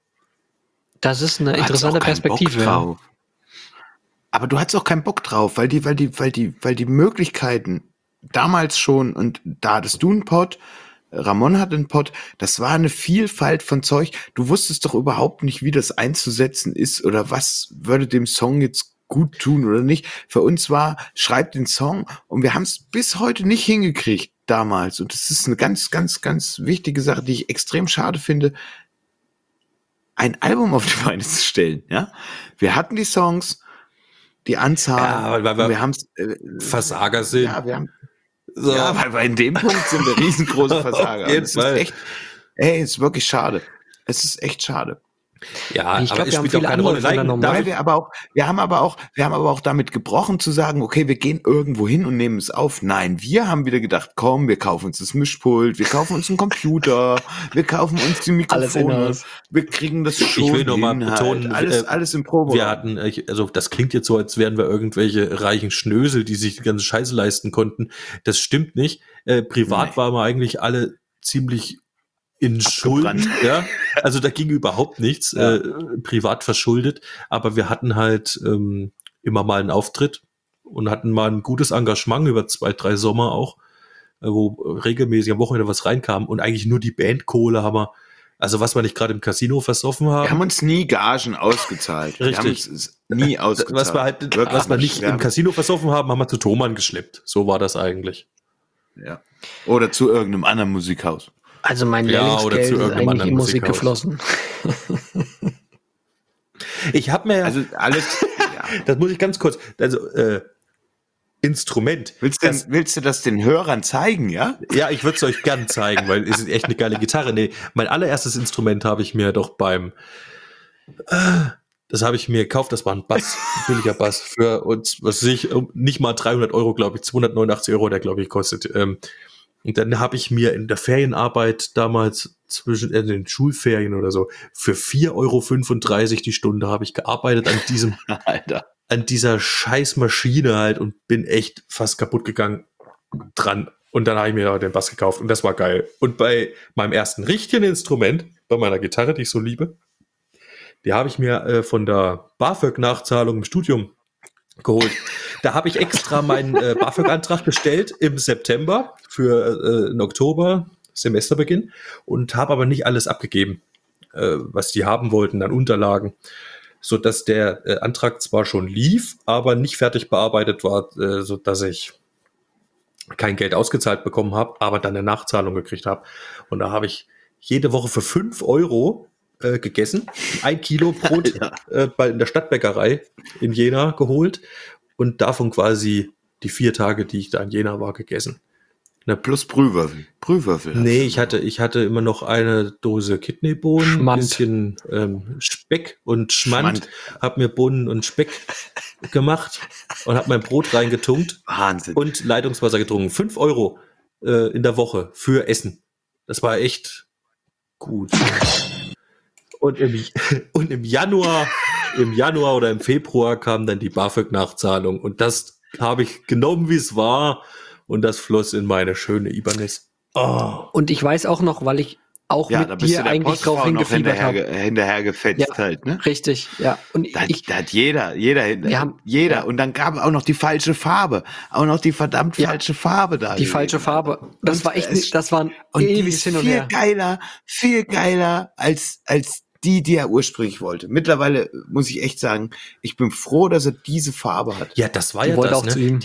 Speaker 4: Das ist eine
Speaker 2: Du hattest
Speaker 4: interessante
Speaker 2: auch keinen Bock
Speaker 4: Perspektive. Ja.
Speaker 2: drauf. Aber du hattest auch keinen Bock drauf, weil die Möglichkeiten damals schon, und da hattest du einen Pod, Ramon hat einen Pod, das war eine Vielfalt von Zeug. Du wusstest doch überhaupt nicht, wie das einzusetzen ist oder was würde dem Song jetzt gut tun oder nicht. Für uns war, schreib den Song, und wir haben es bis heute nicht hingekriegt damals. Und das ist eine ganz, ganz, ganz wichtige Sache, die ich extrem schade finde, ein Album auf die Beine zu stellen. Ja, wir hatten die Songs, die Anzahl,
Speaker 3: Ja, weil wir
Speaker 2: wir haben es
Speaker 3: Versager sind.
Speaker 2: ja, wir haben
Speaker 3: So.
Speaker 2: ja, weil in dem Punkt sind wir riesengroße Versager.
Speaker 3: Auf jeden
Speaker 2: Und es
Speaker 3: Fall.
Speaker 2: ist echt, es ist wirklich schade. Es ist echt schade.
Speaker 3: Ja,
Speaker 4: Ich
Speaker 3: aber
Speaker 4: glaub,
Speaker 3: es
Speaker 4: wir haben
Speaker 3: spielt auch
Speaker 4: viele
Speaker 3: keine Rolle.
Speaker 4: andere
Speaker 3: Nein,
Speaker 4: Fehler
Speaker 2: Weil wir haben aber auch damit gebrochen zu sagen, okay, wir gehen irgendwo hin und nehmen es auf. Nein, wir haben wieder gedacht, komm, wir kaufen uns das Mischpult, wir kaufen uns einen Computer, wir kaufen uns die
Speaker 4: Alles
Speaker 2: Mikrofone,
Speaker 4: in-house.
Speaker 2: wir kriegen das schon
Speaker 3: Ich will noch mal
Speaker 2: hin
Speaker 3: betonen,
Speaker 2: halt. Alles im Proberaum.
Speaker 3: wir hatten, also das klingt jetzt so, als wären wir irgendwelche reichen Schnösel, die sich die ganze Scheiße leisten konnten. Das stimmt nicht. Privat
Speaker 2: Nee.
Speaker 3: waren wir eigentlich alle ziemlich in
Speaker 2: Abgebrannt.
Speaker 3: Schulden, ja. Also da ging überhaupt nichts,
Speaker 2: Ja.
Speaker 3: privat verschuldet, aber wir hatten halt immer mal einen Auftritt und hatten mal ein gutes Engagement über 2-3 Sommer auch, wo regelmäßig am Wochenende was reinkam, und eigentlich nur die Bandkohle haben wir, also was wir nicht gerade im Casino versoffen haben.
Speaker 2: Wir haben uns nie Gagen ausgezahlt. Wir haben
Speaker 3: Richtig.
Speaker 2: uns nie ausgezahlt.
Speaker 3: Was wir halt,
Speaker 2: Wirklich
Speaker 3: was wir nicht
Speaker 2: Wir
Speaker 3: im
Speaker 2: haben-
Speaker 3: Casino versoffen haben, haben wir zu Thomann geschleppt. So war das eigentlich.
Speaker 2: Ja. Oder zu irgendeinem anderen Musikhaus.
Speaker 4: Also mein
Speaker 3: Ja, oder
Speaker 4: Lehrlingsgeld
Speaker 3: zu
Speaker 4: ist
Speaker 3: irgendeinem
Speaker 4: eigentlich
Speaker 3: anderen
Speaker 4: in Musik
Speaker 3: Musikhaus.
Speaker 4: geflossen.
Speaker 3: Ich habe mir,
Speaker 2: Also alles, ja.
Speaker 3: das muss ich ganz kurz, also Instrument.
Speaker 2: Willst du das den Hörern zeigen, ja?
Speaker 3: Ja, ich würde es euch gern zeigen, weil es ist echt eine geile Gitarre. Nee, mein allererstes Instrument habe ich mir doch das habe ich mir gekauft, das war ein Bass, ein billiger Bass für uns, was weiß ich, nicht mal 300 Euro, glaube ich, 289 Euro, der glaube ich kostet. Und dann habe ich mir in der Ferienarbeit damals zwischen den Schulferien oder so für 4,35 € die Stunde habe ich gearbeitet
Speaker 2: Alter.
Speaker 3: an dieser scheiß Maschine halt und bin echt fast kaputt gegangen dran. Und dann habe ich mir den Bass gekauft und das war geil. Und bei meinem ersten richtigen Instrument, bei meiner Gitarre, die ich so liebe, die habe ich mir von der BAföG-Nachzahlung im Studium geholt. Da habe ich extra meinen BAföG-Antrag gestellt im September für den Oktober, Semesterbeginn, und habe aber nicht alles abgegeben, was die haben wollten an Unterlagen, sodass der Antrag zwar schon lief, aber nicht fertig bearbeitet war, sodass ich kein Geld ausgezahlt bekommen habe, aber dann eine Nachzahlung gekriegt habe. Und da habe ich jede Woche für 5 € gegessen, 1 Kilo Brot in der Stadtbäckerei in Jena geholt und davon quasi die 4 Tage, die ich da in Jena war, gegessen.
Speaker 2: Plus Brühwürfel.
Speaker 3: Nee, ich hatte immer noch eine Dose Kidneybohnen, ein
Speaker 4: Schmand.
Speaker 3: bisschen Speck und Schmand. Hab mir Bohnen und Speck gemacht und hab mein Brot reingetunkt
Speaker 2: Wahnsinn.
Speaker 3: und Leitungswasser getrunken. 5 € in der Woche für Essen. Das war echt gut. Und im Januar oder im Februar kam dann die BAföG-Nachzahlung und das habe ich genommen, wie es war und das floss in meine schöne Ibanez. Oh.
Speaker 4: Und ich weiß auch noch, weil ich auch
Speaker 2: Ja, da
Speaker 4: mit
Speaker 2: bist du
Speaker 4: dir
Speaker 2: der
Speaker 4: eigentlich drauf
Speaker 2: Postfrau noch
Speaker 4: hingefiebert habe.
Speaker 2: hinterher gefetzt
Speaker 4: Ja.
Speaker 2: halt, ne?
Speaker 4: Richtig, ja. Und
Speaker 2: Da hat jeder,
Speaker 4: Ja.
Speaker 2: und dann gab es auch noch die falsche Farbe, auch noch die verdammt
Speaker 4: Ja.
Speaker 2: falsche Farbe da.
Speaker 4: die falsche Farbe. Das
Speaker 2: Und
Speaker 4: war echt,
Speaker 2: es-
Speaker 4: das war ein
Speaker 2: Und die
Speaker 4: ewiges
Speaker 2: ist
Speaker 4: Hin und
Speaker 2: viel
Speaker 4: Her.
Speaker 2: geiler als die er ursprünglich wollte. Mittlerweile muss ich echt sagen, ich bin froh, dass er diese Farbe hat.
Speaker 3: Ja, das war
Speaker 4: Die
Speaker 3: ja
Speaker 4: wollte
Speaker 3: das,
Speaker 4: auch
Speaker 3: ne?
Speaker 4: zu ihm.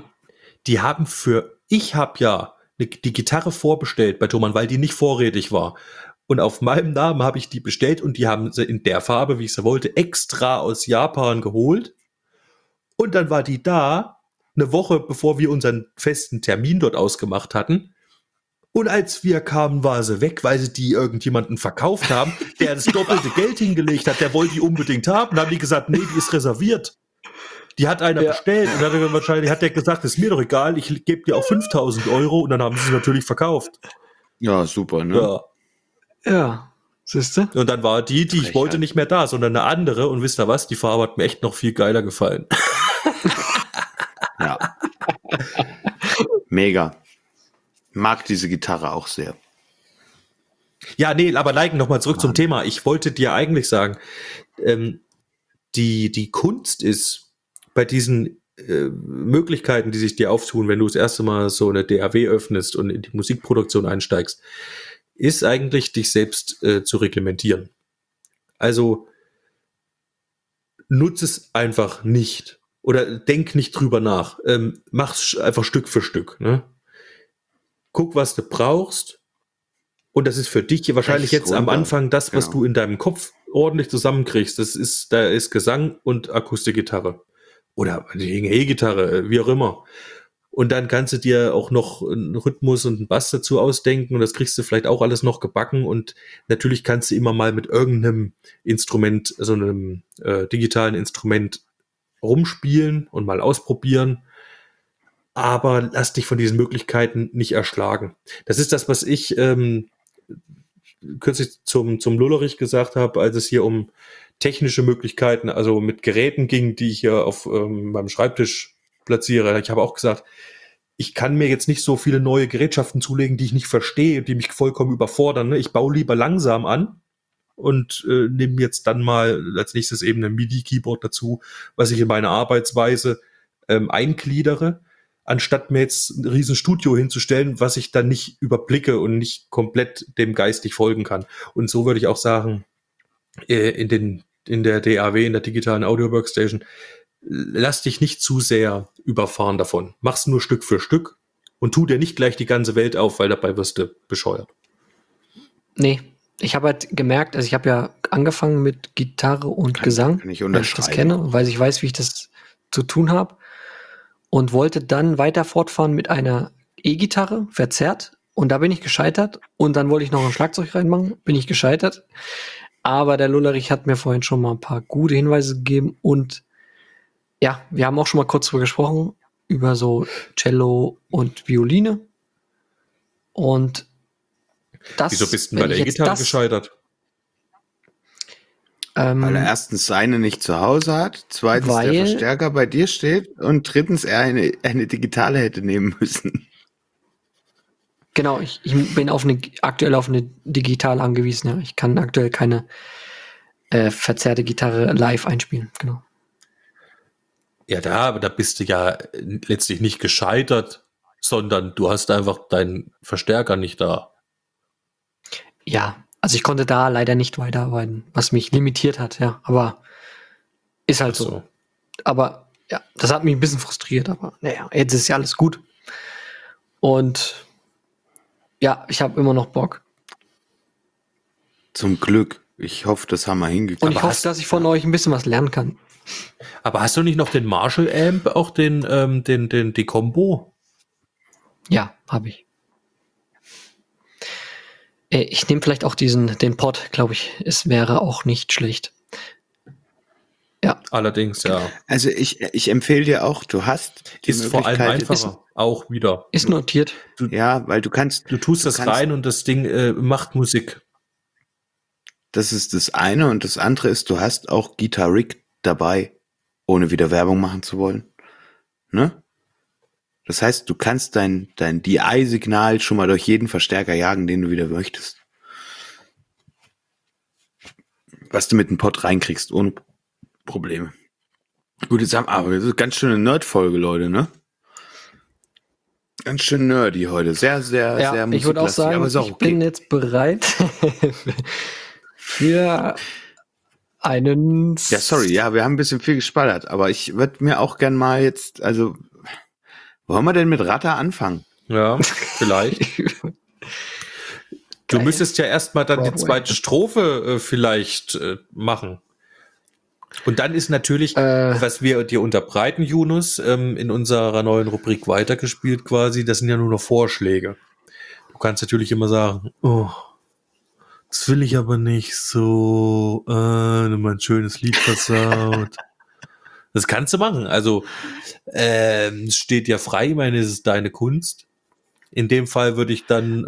Speaker 3: Ich habe ja die Gitarre vorbestellt bei Thomann, weil die nicht vorrätig war. Und auf meinem Namen habe ich die bestellt und die haben sie in der Farbe, wie ich sie wollte, extra aus Japan geholt. Und dann war die da, eine Woche bevor wir unseren festen Termin dort ausgemacht hatten. Und als wir kamen, war sie weg, weil sie die irgendjemanden verkauft haben, der das doppelte Geld hingelegt hat, der wollte die unbedingt haben. Dann haben die gesagt, nee, die ist reserviert. Die hat einer
Speaker 4: Ja.
Speaker 3: bestellt und dann hat der gesagt, ist mir doch egal, ich gebe dir auch 5.000 € und dann haben sie natürlich verkauft.
Speaker 2: Ja, super, ne?
Speaker 3: Ja.
Speaker 4: Ja, siehst du?
Speaker 3: Und dann war die ich
Speaker 2: Frechheit.
Speaker 3: wollte, nicht mehr da, sondern eine andere. Und wisst ihr was? Die Farbe hat mir echt noch viel geiler gefallen.
Speaker 2: Ja. Mega. Mag diese Gitarre auch sehr.
Speaker 3: Ja, nee, aber Leiken, nochmal zurück zum Thema. Ich wollte dir eigentlich sagen, die Kunst ist bei diesen Möglichkeiten, die sich dir auftun, wenn du das erste Mal so eine DAW öffnest und in die Musikproduktion einsteigst, ist eigentlich, dich selbst zu reglementieren. Also nutze es einfach nicht oder denk nicht drüber nach. Mach's einfach Stück für Stück. Ne? Guck, was du brauchst. Und das ist für dich hier wahrscheinlich
Speaker 2: Rechts
Speaker 3: jetzt am
Speaker 2: runter.
Speaker 3: Anfang das, was
Speaker 2: Genau.
Speaker 3: du in deinem Kopf ordentlich zusammenkriegst. Da ist Gesang und Akustikgitarre. Oder die E-Gitarre, wie auch immer. Und dann kannst du dir auch noch einen Rhythmus und einen Bass dazu ausdenken und das kriegst du vielleicht auch alles noch gebacken und natürlich kannst du immer mal mit irgendeinem Instrument, so einem digitalen Instrument rumspielen und mal ausprobieren, aber lass dich von diesen Möglichkeiten nicht erschlagen. Das ist das, was ich kürzlich zum Lullerich gesagt habe, als es hier um technische Möglichkeiten, also mit Geräten ging, die ich hier auf meinem Schreibtisch platziere. Ich habe auch gesagt, ich kann mir jetzt nicht so viele neue Gerätschaften zulegen, die ich nicht verstehe, die mich vollkommen überfordern. Ne? Ich baue lieber langsam an und nehme jetzt dann mal als nächstes eben ein MIDI-Keyboard dazu, was ich in meine Arbeitsweise eingliedere, anstatt mir jetzt ein riesen Studio hinzustellen, was ich dann nicht überblicke und nicht komplett dem geistig folgen kann. Und so würde ich auch sagen, in der DAW, in der digitalen Audio Workstation, lass dich nicht zu sehr überfahren davon. Mach's nur Stück für Stück und tu dir nicht gleich die ganze Welt auf, weil dabei wirst du bescheuert.
Speaker 4: Nee, ich habe halt gemerkt, also ich habe ja angefangen mit Gitarre und Gesang,
Speaker 2: kann ich
Speaker 4: weil ich das
Speaker 2: unterschreiben.
Speaker 4: kenne, weil ich weiß, wie ich das zu tun habe. Und wollte dann weiter fortfahren mit einer E-Gitarre, verzerrt. Und da bin ich gescheitert. Und dann wollte ich noch ein Schlagzeug reinmachen, bin ich gescheitert. Aber der Lullerich hat mir vorhin schon mal ein paar gute Hinweise gegeben. Und ja, wir haben auch schon mal kurz drüber gesprochen, über so Cello und Violine. Und das,
Speaker 3: Wieso bist du
Speaker 4: wenn
Speaker 3: bei der
Speaker 4: ich jetzt
Speaker 3: E-Gitarre
Speaker 4: das,
Speaker 3: gescheitert?
Speaker 2: Weil er erstens seine nicht zu Hause hat, zweitens der
Speaker 4: Weil-
Speaker 2: Verstärker bei dir steht und drittens er eine digitale hätte nehmen müssen.
Speaker 4: Genau, ich bin aktuell auf eine digital angewiesen. Ja. Ich kann aktuell keine verzerrte Gitarre live einspielen. Genau.
Speaker 3: Ja, aber da bist du ja letztlich nicht gescheitert, sondern du hast einfach deinen Verstärker nicht da.
Speaker 4: Ja, also ich konnte da leider nicht weiterarbeiten, was mich limitiert hat, ja. Aber ist halt so.
Speaker 3: So.
Speaker 4: Aber ja, das hat mich ein bisschen frustriert, aber naja, jetzt ist ja alles gut. Und ja, ich habe immer noch Bock.
Speaker 2: Zum Glück. Ich hoffe, das haben wir
Speaker 4: Und
Speaker 2: hingekriegt.
Speaker 4: ich hoffe, dass ich von euch ein bisschen was lernen kann.
Speaker 3: Aber hast du nicht noch den Marshall Amp, auch die Combo?
Speaker 4: Ja, habe ich. Ich nehme vielleicht auch den Pod, glaube ich. Es wäre auch nicht schlecht. Ja,
Speaker 3: Allerdings, ja.
Speaker 2: Also ich empfehle dir auch, du hast die
Speaker 3: Ist vor allem
Speaker 2: Möglichkeit,
Speaker 3: einfacher. Auch wieder.
Speaker 4: ist notiert.
Speaker 2: ja, weil du kannst,
Speaker 3: Du tust das
Speaker 2: kannst-
Speaker 3: rein und das Ding macht Musik.
Speaker 2: das ist das eine und das andere ist, du hast auch Guitar Rig dabei, ohne wieder Werbung machen zu wollen. Ne? Das heißt, du kannst dein DI-Signal schon mal durch jeden Verstärker jagen, den du wieder möchtest. Was du mit dem Pod reinkriegst, ohne Probleme. Gut, jetzt haben aber das ist eine ganz schöne Nerd-Folge, Leute, ne? Ganz schön nerdy heute. Sehr, sehr,
Speaker 4: Ja,
Speaker 2: sehr
Speaker 4: ich würde auch
Speaker 2: musiklastig,
Speaker 4: sagen,
Speaker 2: aber ist auch
Speaker 4: ich
Speaker 2: okay.
Speaker 4: bin jetzt bereit für einen.
Speaker 2: Ja, sorry, ja, wir haben ein bisschen viel gespallert, aber ich würde mir auch gern mal jetzt, also, wollen wir denn mit Ratter anfangen?
Speaker 3: Ja, vielleicht. Du
Speaker 4: Geil.
Speaker 3: müsstest ja erstmal dann die
Speaker 4: Broadway.
Speaker 3: zweite Strophe vielleicht machen. Und dann ist natürlich, was wir dir unterbreiten, Yunus, in unserer neuen Rubrik weitergespielt quasi, das sind ja nur noch Vorschläge. Du kannst natürlich immer sagen, oh, das will ich aber nicht so, mal ein schönes Lied versaut. Das kannst du machen. Also, es steht ja frei, ich meine, es ist deine Kunst. In dem Fall würde ich dann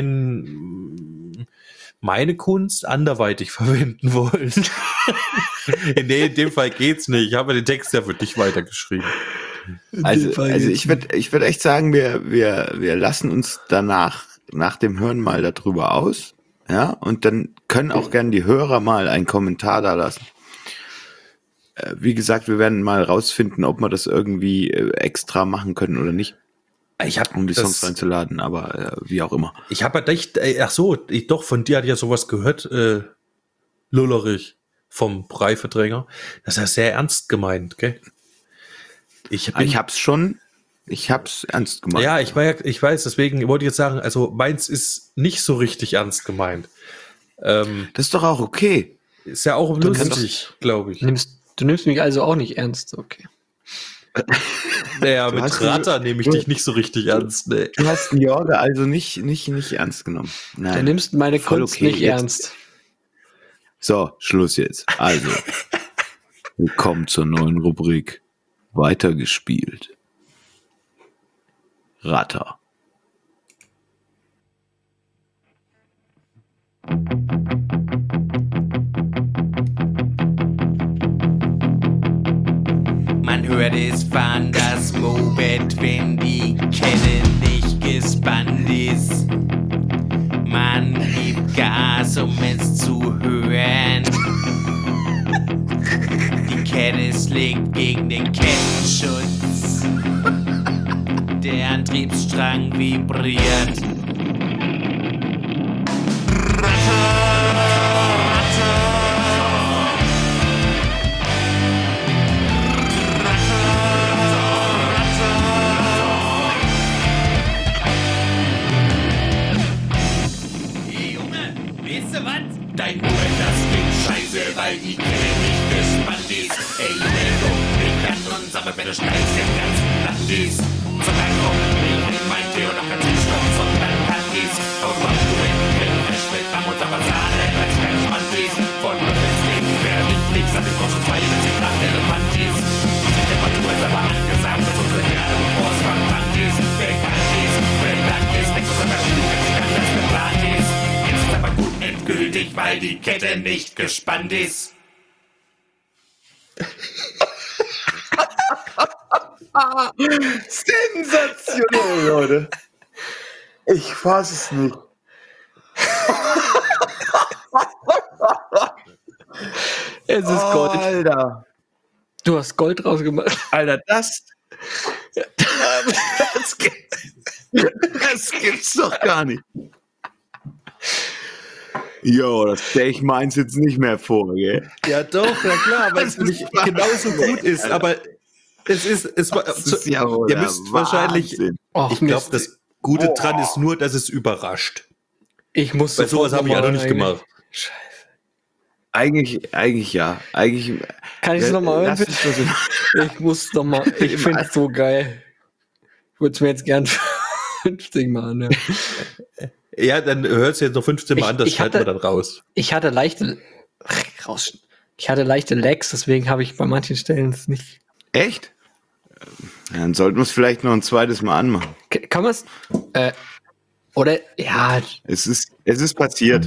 Speaker 3: meine Kunst anderweitig verwenden wollen. Nee, in dem Fall geht's nicht. Ich habe den Text ja für dich weitergeschrieben.
Speaker 2: Also ich würd echt sagen, wir lassen uns danach, nach dem Hören mal darüber aus, ja, und dann können auch gern die Hörer mal einen Kommentar da lassen. Wie gesagt, wir werden mal rausfinden, ob wir das irgendwie extra machen können oder nicht,
Speaker 3: Ich habe
Speaker 2: um die Songs reinzuladen, aber wie auch immer.
Speaker 3: Ich habe gedacht, doch, von dir hatte ich ja sowas gehört, Lullerich vom Breiverdränger. Das ist ja sehr ernst gemeint, gell? Ich
Speaker 2: hab's ernst gemeint.
Speaker 3: ja, ich weiß, deswegen wollte ich jetzt sagen, also meins ist nicht so richtig ernst gemeint.
Speaker 2: Das ist doch auch okay.
Speaker 3: Ist ja auch lustig, glaube ich.
Speaker 4: Du nimmst mich also auch nicht ernst, okay.
Speaker 3: Naja,
Speaker 2: Du
Speaker 3: mit
Speaker 2: hast
Speaker 3: Ratter nehme ich dich nicht so richtig ernst. Nee.
Speaker 2: Du hast Jorge also nicht ernst genommen. Nein.
Speaker 4: Du nimmst meine
Speaker 2: voll
Speaker 4: Kunst
Speaker 2: okay.
Speaker 4: nicht
Speaker 2: Jetzt-
Speaker 4: ernst.
Speaker 2: So, Schluss jetzt. Also, willkommen zur neuen Rubrik. Weitergespielt. Ratter.
Speaker 5: Man hört es fahren, das Moped, wenn die Kette nicht gespannt ist. Man gibt Gas, um es zu hören. Die Kette schlägt gegen den Kettenschutz. Der Antriebsstrang vibriert. Hey Junge, wenn du steilst im ganzen Land dies. Zucker kommt nicht in mein Tee und auch kein Süßstoff, sondern Candies. Aus Wappenduin, Creme-Fraiche mit Rahm und Sahne, als kein Schmantis. Von Befesting werde ich nichts, ab dem Kopf schon 2 Grad Elefantis. Die Temperatur ist aber angesagt, dass unsere Erde bevor es verbrannt ist. Bekannt ist, benannt ist, nichts aus der Schule, das geplant ist. Jetzt ist aber gut endgültig, weil die Kette nicht gespannt ist.
Speaker 2: Sensationell, Leute. Ich fass es nicht.
Speaker 4: Es ist Gold.
Speaker 2: Alter.
Speaker 4: Du hast Gold rausgemacht.
Speaker 2: Alter, das gibt's doch gar nicht. Jo, das stell ich meins jetzt nicht mehr vor, gell?
Speaker 3: Ja doch, na klar, weil es nämlich genauso gut ist, aber es war,
Speaker 2: ja wohl
Speaker 3: ihr müsst wahrscheinlich,
Speaker 4: Och,
Speaker 3: ich glaube,
Speaker 4: Mist.
Speaker 3: das Gute dran ist nur, dass es überrascht.
Speaker 4: Ich muss
Speaker 3: Weil sowas habe ich ja noch nicht gemacht.
Speaker 4: Scheiße.
Speaker 2: Eigentlich ja. Eigentlich.
Speaker 4: Kann ich es nochmal hören?
Speaker 2: Lass uns das in-
Speaker 4: Ich muss nochmal. Ich finde es so geil. Ich würde es mir jetzt gern 50 Mal anhören.
Speaker 3: Ja, dann hört es jetzt noch 15 Mal an, das
Speaker 4: ich
Speaker 3: schneiden wir
Speaker 4: hatte-
Speaker 3: dann raus.
Speaker 4: Ich hatte leichte Lags, deswegen habe ich bei manchen Stellen es nicht.
Speaker 2: Echt? Ja, dann sollten wir es vielleicht noch ein zweites Mal anmachen.
Speaker 4: Kann man es? Oder ja,
Speaker 2: Es ist passiert.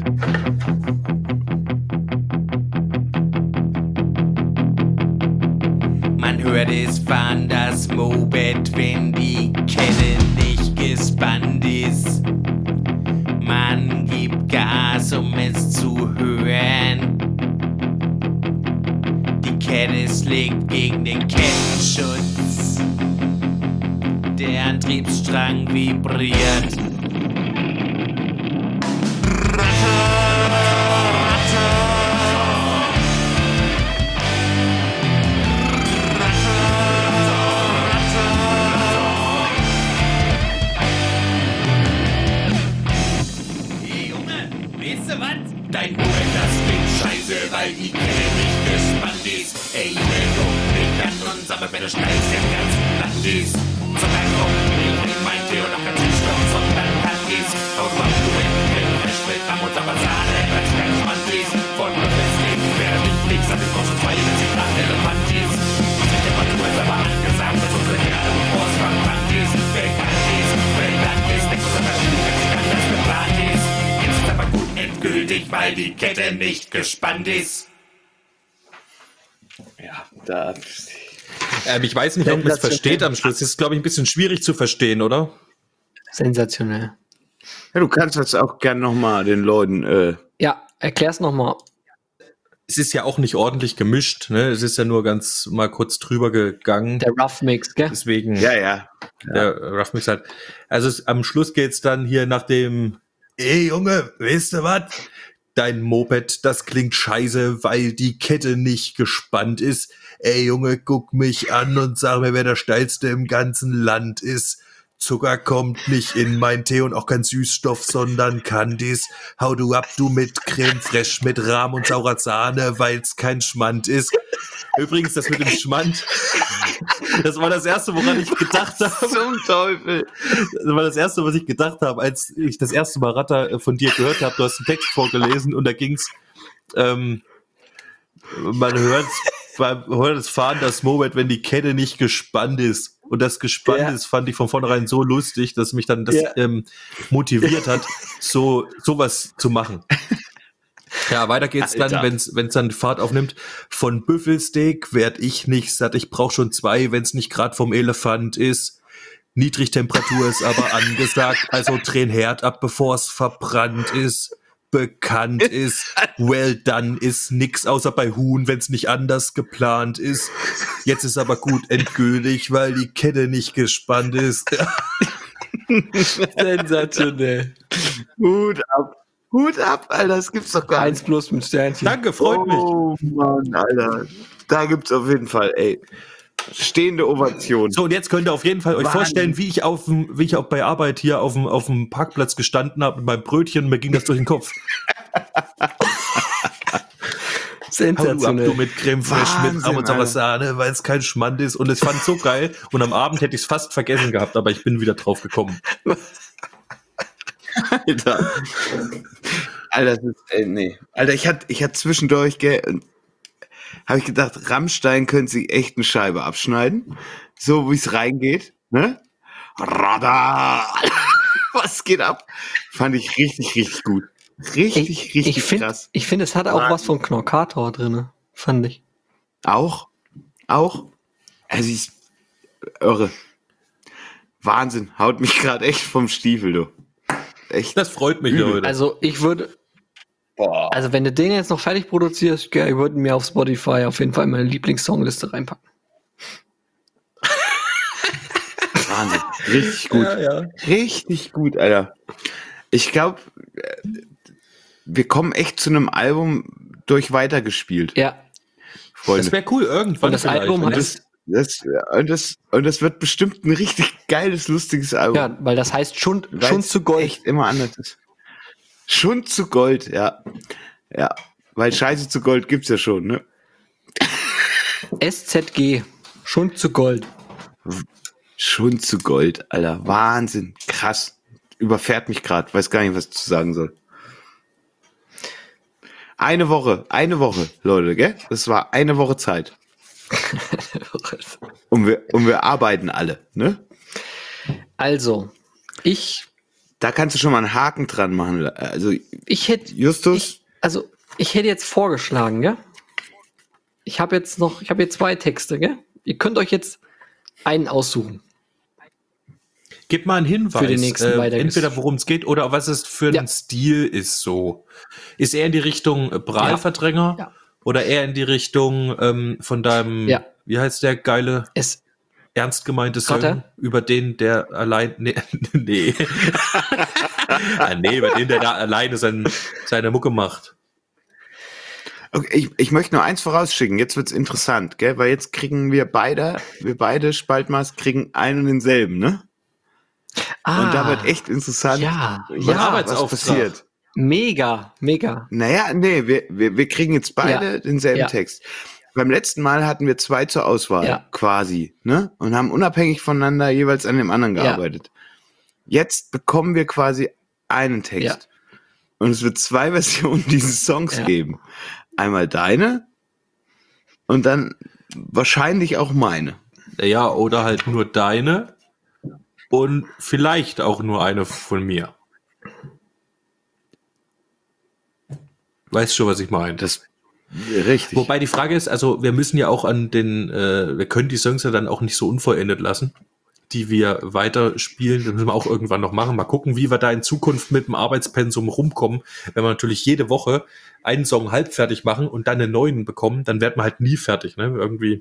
Speaker 5: Man hört es fahren, das Moped, wenn die Kette nicht gespannt ist. Man gibt Gas, um es zu hören. Die Kette schlägt gegen den Kettenschutz. Der Antriebsstrang vibriert. Hey Junge, weißt du was? Dein Moment, das klingt scheiße, weil die Kette nicht gespannt ist. Ey Junge, guck mich an und sag mal, wenn du steilst im ganzen Land ist. Zucker kommt nicht in mein Tee und auch kein Süßstoff, sondern Candies. Aus Wappenduin, Creme-Fraiche mit Rahm und Sahne, als kein Schmantis. Von Befesting werde ich nichts, ab dem Kopf schon 2 Grad Elefantis. Die Temperatur ist aber angesagt, dass unsere Erde bevor es verbrannt ist. Bekannt ist, benannt ist, nichts aus der Schule, das geplant ist. Jetzt ist aber gut endgültig, weil die Kette nicht gespannt ist.
Speaker 2: Ja, da.
Speaker 3: Ich weiß nicht, ob man es versteht am Schluss. Das ist, glaube ich, ein bisschen schwierig zu verstehen, oder?
Speaker 4: sensationell.
Speaker 2: Ja, du kannst das auch gern nochmal den Leuten.
Speaker 4: Ja, erklär's nochmal.
Speaker 3: Es ist ja auch nicht ordentlich gemischt, ne? Es ist ja nur ganz mal kurz drüber gegangen.
Speaker 4: Der Rough Mix, gell?
Speaker 3: Deswegen,
Speaker 2: Ja.
Speaker 3: der Rough Mix halt. Also am Schluss geht's dann hier nach dem, ey Junge, weißt du was? Dein Moped, das klingt scheiße, weil die Kette nicht gespannt ist. Ey Junge, guck mich an und sag mir, wer der steilste im ganzen Land ist. Zucker kommt nicht in mein Tee und auch kein Süßstoff, sondern Candies. Hau du ab, du mit Creme-Fraiche, mit Rahm und saurer Sahne, weil's kein Schmand ist. Übrigens, das mit dem Schmand, das war das Erste, woran ich gedacht habe.
Speaker 2: Zum Teufel.
Speaker 3: Das war das Erste, was ich gedacht habe, als ich das erste Mal Ratter von dir gehört habe. Du hast einen Text vorgelesen und da ging's, man hört das Fahren, das Moped, wenn die Kette nicht gespannt ist. Und das gespannt ist, fand ich von vornherein so lustig, dass mich dann das motiviert hat, sowas zu machen. Ja, weiter geht's
Speaker 2: Alter.
Speaker 3: dann, wenn's dann Fahrt aufnimmt. Von Büffelsteak werd ich nicht satt. Ich brauch schon 2, wenn's nicht grad vom Elefant ist. Niedrigtemperatur ist aber angesagt, also drehen Herd ab, bevor's verbrannt ist. Bekannt ist, well done ist nix außer bei Huhn, wenn's nicht anders geplant ist. Jetzt ist aber gut endgültig, weil die Kette nicht gespannt ist.
Speaker 4: Sensationell.
Speaker 2: Hut ab, Alter, das gibt's doch gar nicht.
Speaker 4: 1+ mit Sternchen.
Speaker 3: Danke, freut mich.
Speaker 2: Oh Mann, Alter. Da gibt's auf jeden Fall, stehende Ovation.
Speaker 3: So, und jetzt könnt ihr auf jeden Fall euch vorstellen, wie ich auch bei Arbeit hier auf dem Parkplatz gestanden habe mit meinem Brötchen und mir ging das durch den Kopf.
Speaker 4: Sensationell.
Speaker 3: Du mit Creme Fraiche, mit
Speaker 2: Wahnsinn,
Speaker 3: Ramazzotter Sahne, weil es kein Schmand ist. Und es fand so geil. Und am Abend hätte ich es fast vergessen gehabt, aber ich bin wieder drauf gekommen.
Speaker 2: Alter. Alter, das ist, nee. Alter, ich hatte zwischendurch, habe ich gedacht, Rammstein könnte sich echt eine Scheibe abschneiden. So, wie es reingeht, ne? Radar! Was geht ab? Fand ich richtig, richtig gut. Richtig krass.
Speaker 4: Ich finde, es hat auch was von Knorkator drin, fand ich.
Speaker 2: Auch? Also, ist irre. Wahnsinn. Haut mich gerade echt vom Stiefel, du. Echt.
Speaker 3: Das freut mich, Leute.
Speaker 4: Also ich würde, also wenn du den jetzt noch fertig produzierst, ich würde mir auf Spotify auf jeden Fall in meine Lieblingssongliste reinpacken.
Speaker 2: Wahnsinn. Richtig gut.
Speaker 3: Ja.
Speaker 2: Richtig gut, Alter. Ich glaube, wir kommen echt zu einem Album durch weitergespielt,
Speaker 4: Ja,
Speaker 2: Freunde.
Speaker 3: Das wäre cool, irgendwann.
Speaker 4: und das
Speaker 3: vielleicht.
Speaker 4: Album
Speaker 3: Und
Speaker 4: heißt,
Speaker 2: Und das wird bestimmt ein richtig geiles, lustiges Album.
Speaker 4: ja, weil das heißt Schund
Speaker 2: Weil's
Speaker 4: zu Gold.
Speaker 2: echt immer anders ist. Schund zu Gold, ja. Ja. Weil Scheiße zu Gold gibt's ja schon, ne?
Speaker 4: SZG, Schund zu Gold.
Speaker 2: Schund zu Gold, Alter. Wahnsinn. Krass. Überfährt mich gerade. Weiß gar nicht, was ich zu sagen soll. Eine Woche, Leute, gell? Das war eine Woche Zeit. Und wir arbeiten alle, ne?
Speaker 4: Also,
Speaker 2: Da kannst du schon mal einen Haken dran machen. Also,
Speaker 4: ich hätte
Speaker 2: Justus?
Speaker 4: ich hätte jetzt vorgeschlagen, gell? Ich habe jetzt zwei Texte, gell? Ihr könnt euch jetzt einen aussuchen.
Speaker 3: Gib mal einen Hinweis.
Speaker 4: Für den nächsten
Speaker 3: entweder worum es geht oder was es für ein Stil ist so. Ist er in die Richtung Prallverdränger
Speaker 4: Ja.
Speaker 3: oder eher in die Richtung von deinem, wie heißt der geile, ernst gemeinte Song,
Speaker 4: Gotte?
Speaker 3: über den der allein, nee, über den der da alleine seine Mucke macht.
Speaker 2: Okay, ich möchte nur eins vorausschicken. Jetzt wird's interessant, gell? Weil jetzt kriegen wir beide Spaltmaß kriegen einen und denselben, ne? Und da wird echt interessant, was passiert.
Speaker 4: Mega.
Speaker 2: Naja, nee, wir kriegen jetzt beide denselben Text. Beim letzten Mal hatten wir 2 zur Auswahl, quasi, ne? Und haben unabhängig voneinander jeweils an dem anderen gearbeitet. Jetzt bekommen wir quasi einen Text.
Speaker 4: Ja.
Speaker 2: Und es wird 2 Versionen dieses Songs geben. Einmal deine und dann wahrscheinlich auch meine.
Speaker 3: Ja, oder halt nur deine und vielleicht auch nur eine von mir. Weißt schon, was ich meine?
Speaker 2: Das richtig.
Speaker 3: Wobei die Frage ist, also wir müssen ja auch wir können die Songs ja dann auch nicht so unvollendet lassen, die wir weiterspielen. Das müssen wir auch irgendwann noch machen. Mal gucken, wie wir da in Zukunft mit dem Arbeitspensum rumkommen. Wenn wir natürlich jede Woche einen Song halb fertig machen und dann einen neuen bekommen, dann werden wir halt nie fertig, ne? Irgendwie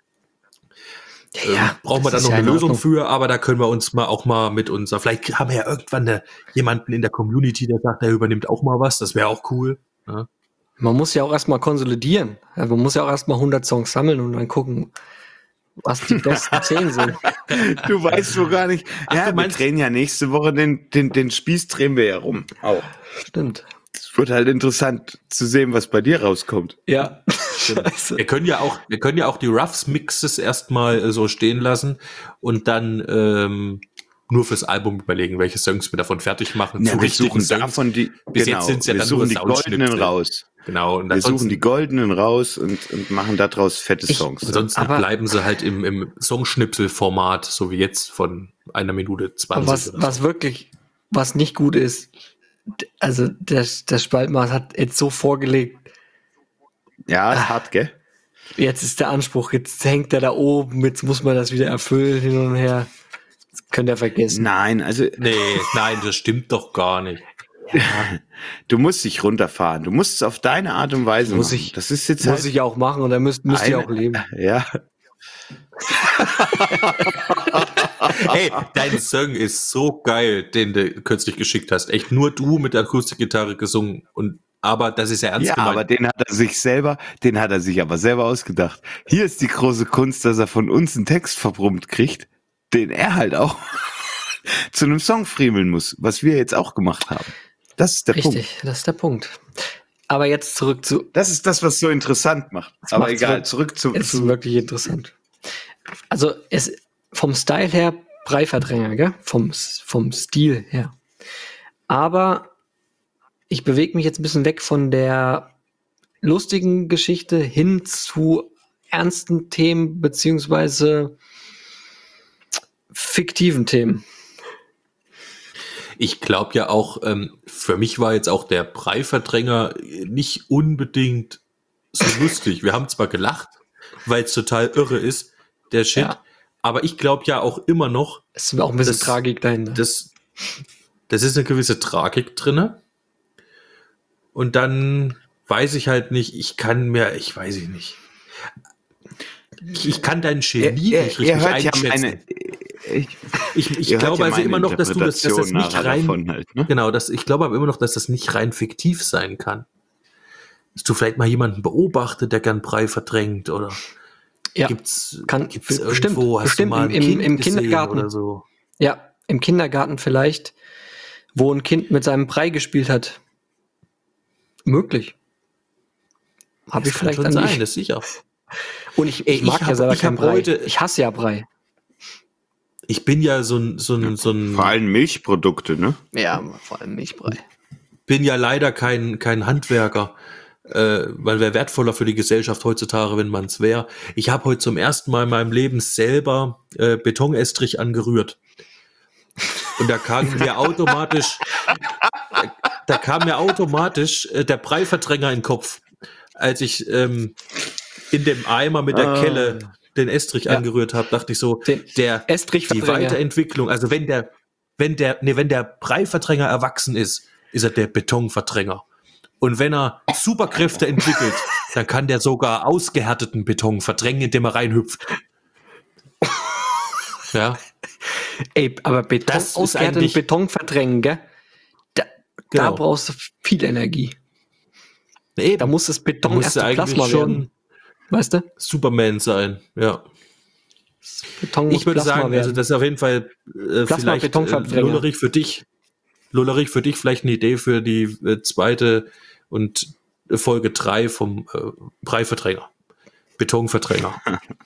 Speaker 3: brauchen wir da noch eine Lösung für, aber da können wir uns auch mal mit vielleicht haben wir ja irgendwann jemanden in der Community, der sagt, der übernimmt auch mal was. Das wäre auch cool. Ja.
Speaker 4: Man muss ja auch erstmal konsolidieren. Also man muss ja auch erstmal 100 Songs sammeln und dann gucken, was die besten 10 sind.
Speaker 2: Du weißt so gar nicht. Ja, wir drehen ja nächste Woche den Spieß drehen wir ja rum. Auch.
Speaker 4: Stimmt.
Speaker 2: Es wird halt interessant zu sehen, was bei dir rauskommt.
Speaker 4: Ja.
Speaker 3: Wir können ja auch die Ruffs-Mixes erstmal so stehen lassen und dann nur fürs Album überlegen, welche Songs wir davon fertig machen.
Speaker 2: Ja, wir suchen davon bis jetzt sind es ja dann nur die goldenen raus.
Speaker 3: Genau. Und
Speaker 2: wir suchen die goldenen raus und machen daraus fette Songs.
Speaker 3: Ansonsten bleiben sie halt im Songschnipsel-Format, so wie jetzt von 1 Minute 20.
Speaker 4: Was nicht gut ist, also der Spaltmaß hat jetzt so vorgelegt.
Speaker 2: Ja, ist hart, gell?
Speaker 4: Jetzt ist der Anspruch, jetzt hängt er da oben, jetzt muss man das wieder erfüllen, hin und her. Das könnt ihr vergessen.
Speaker 2: Nein,
Speaker 3: nein, das stimmt doch gar nicht.
Speaker 2: Ja. Du musst dich runterfahren. Du musst es auf deine Art und Weise machen. Das ist jetzt
Speaker 4: muss ich auch machen und dann müsst ihr auch leben.
Speaker 2: Ja.
Speaker 3: Hey, dein Song ist so geil, den du kürzlich geschickt hast. Echt nur du mit der Akustikgitarre gesungen. Aber das ist ja ernst gemeint.
Speaker 2: Aber den hat er sich aber selber ausgedacht. Hier ist die große Kunst, dass er von uns einen Text verbrummt kriegt, den er halt auch zu einem Song friemeln muss, was wir jetzt auch gemacht haben. Das ist der Punkt.
Speaker 4: Richtig, das ist der Punkt. Aber jetzt zurück zu.
Speaker 2: Das ist das, was so interessant macht. Aber
Speaker 4: macht's
Speaker 2: egal, zurück zu.
Speaker 4: Es ist wirklich interessant. Also es vom Style her Breiverdränger, gell? Vom Stil her. Aber ich bewege mich jetzt ein bisschen weg von der lustigen Geschichte hin zu ernsten Themen beziehungsweise fiktiven Themen.
Speaker 3: Ich glaube ja auch, für mich war jetzt auch der Breiverdränger nicht unbedingt so lustig. Wir haben zwar gelacht, weil es total irre ist, der Shit,
Speaker 4: Ja.
Speaker 3: aber ich glaube ja auch immer noch,
Speaker 4: Es ist auch ein bisschen
Speaker 3: Das-
Speaker 4: Tragik dahinter.
Speaker 3: das ist eine gewisse Tragik drinne. Und dann weiß ich halt nicht, ich kann dein Genie nicht richtig einschätzen. Ich
Speaker 2: ihr hört
Speaker 3: glaube
Speaker 2: ja
Speaker 3: also
Speaker 2: meine
Speaker 3: immer noch, dass das
Speaker 2: Interpretation
Speaker 3: nicht
Speaker 2: nachher
Speaker 3: rein,
Speaker 2: davon halt, ne?
Speaker 3: genau, ich glaube aber immer noch, dass das nicht rein fiktiv sein kann. Dass du vielleicht mal jemanden beobachtet, der gern Brei verdrängt oder
Speaker 4: Ja,
Speaker 3: gibt's
Speaker 4: bestimmt,
Speaker 3: irgendwo, hast
Speaker 4: bestimmt
Speaker 3: du mal ein
Speaker 4: im
Speaker 3: Kind gesehen
Speaker 4: Kindergarten.
Speaker 3: oder so?
Speaker 4: Ja, im Kindergarten vielleicht, wo ein Kind mit seinem Brei gespielt hat. Möglich. Habe
Speaker 3: Das
Speaker 4: ich
Speaker 3: kann
Speaker 4: vielleicht
Speaker 3: schon
Speaker 4: an
Speaker 3: sein,
Speaker 4: dich.
Speaker 3: das sicher.
Speaker 4: Und ich
Speaker 3: Ey,
Speaker 4: mag
Speaker 3: ich
Speaker 4: ja selber
Speaker 3: hab
Speaker 4: kein Brei.
Speaker 3: heute-
Speaker 4: Ich hasse ja Brei.
Speaker 3: Ich bin ja so ein
Speaker 2: Vor allem Milchprodukte, ne?
Speaker 4: Ja, vor allem Milchbrei.
Speaker 3: bin ja leider kein Handwerker, weil wäre wertvoller für die Gesellschaft heutzutage, wenn man es wäre. Ich habe heute zum ersten Mal in meinem Leben selber Betonestrich angerührt. Und da kam mir automatisch, der Breiverdränger in den Kopf, als ich in dem Eimer mit der Kelle den Estrich
Speaker 4: Ja.
Speaker 3: angerührt habe, dachte ich so,
Speaker 4: Den
Speaker 3: die
Speaker 4: Estrichverdränger.
Speaker 3: Weiterentwicklung, also wenn der Breiverdränger erwachsen ist, ist er der Betonverdränger. Und wenn er Superkräfte entwickelt, dann kann der sogar ausgehärteten Beton verdrängen, indem er reinhüpft. Ja,
Speaker 4: Ey, aber Beton,
Speaker 3: Das ist
Speaker 4: ausgehärteten
Speaker 3: eigentlich-
Speaker 4: Beton verdrängen, gell? Da
Speaker 3: Genau.
Speaker 4: brauchst du viel Energie.
Speaker 3: eben.
Speaker 4: Da muss das
Speaker 3: Da
Speaker 4: Beton
Speaker 3: musst
Speaker 4: erst
Speaker 3: du
Speaker 4: zu
Speaker 3: eigentlich
Speaker 4: Plasma
Speaker 3: schon
Speaker 4: werden. Weißt du?
Speaker 3: Superman sein. Ja.
Speaker 4: Beton muss
Speaker 3: Ich würde
Speaker 4: Plasma
Speaker 3: sagen,
Speaker 4: werden.
Speaker 3: also das ist auf jeden Fall vielleicht
Speaker 4: Betonverdränger.
Speaker 3: Lullerich für dich vielleicht eine Idee für die zweite und Folge 3 vom Breiverdränger. Betonverdränger.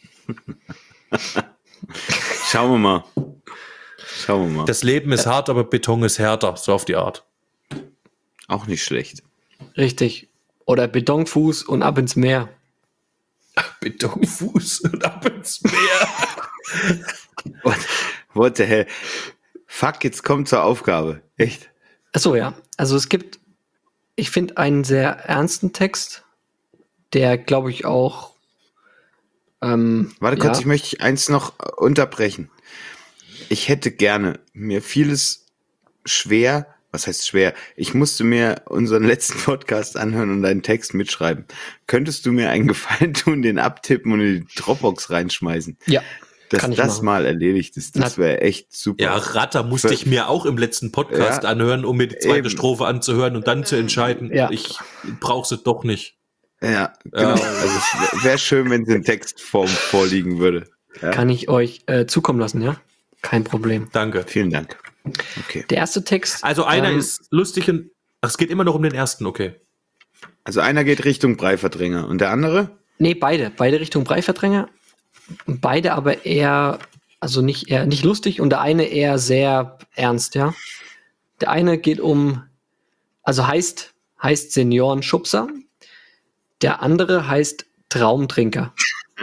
Speaker 2: Schauen wir mal.
Speaker 3: Das Leben ist hart, aber Beton ist härter. So auf die Art.
Speaker 2: Auch nicht schlecht.
Speaker 4: Richtig. Oder Betonfuß und ab ins Meer.
Speaker 3: Betonfuß und ab ins Meer.
Speaker 2: What the hell? Fuck, jetzt kommt zur Aufgabe. Echt?
Speaker 4: Achso, ja. Also es gibt, ich finde, einen sehr ernsten Text, der, glaube ich, auch
Speaker 2: Warte kurz,
Speaker 4: ja.
Speaker 2: ich möchte eins noch unterbrechen. Ich hätte gerne, mir vieles schwer, was heißt schwer? Ich musste mir unseren letzten Podcast anhören und einen Text mitschreiben. Könntest du mir einen Gefallen tun, den abtippen und in die Dropbox reinschmeißen?
Speaker 4: Ja,
Speaker 2: Dass
Speaker 4: kann ich
Speaker 2: das
Speaker 4: machen.
Speaker 2: mal erledigt ist, das wäre echt super.
Speaker 3: Ja, Ratter musste ich mir auch im letzten Podcast
Speaker 2: Ja,
Speaker 3: anhören, um mir die zweite
Speaker 2: eben.
Speaker 3: Strophe anzuhören und dann zu entscheiden,
Speaker 4: Ja.
Speaker 3: ich brauche sie doch nicht.
Speaker 2: Ja, genau. Also es wäre schön, wenn es in Textform vorliegen würde. Ja.
Speaker 4: Kann ich euch zukommen lassen, ja? Kein Problem.
Speaker 3: Danke.
Speaker 2: Vielen Dank. Okay.
Speaker 4: Der erste Text.
Speaker 3: Also einer ist lustig und es geht immer noch um den ersten, okay.
Speaker 2: Also einer geht Richtung Breiverdränger und der andere?
Speaker 4: Nee, beide. Beide Richtung Breiverdränger. Beide aber eher, also nicht lustig und der eine eher sehr ernst, ja. Der eine geht also heißt Seniorenschubser. Der andere heißt Traumtrinker.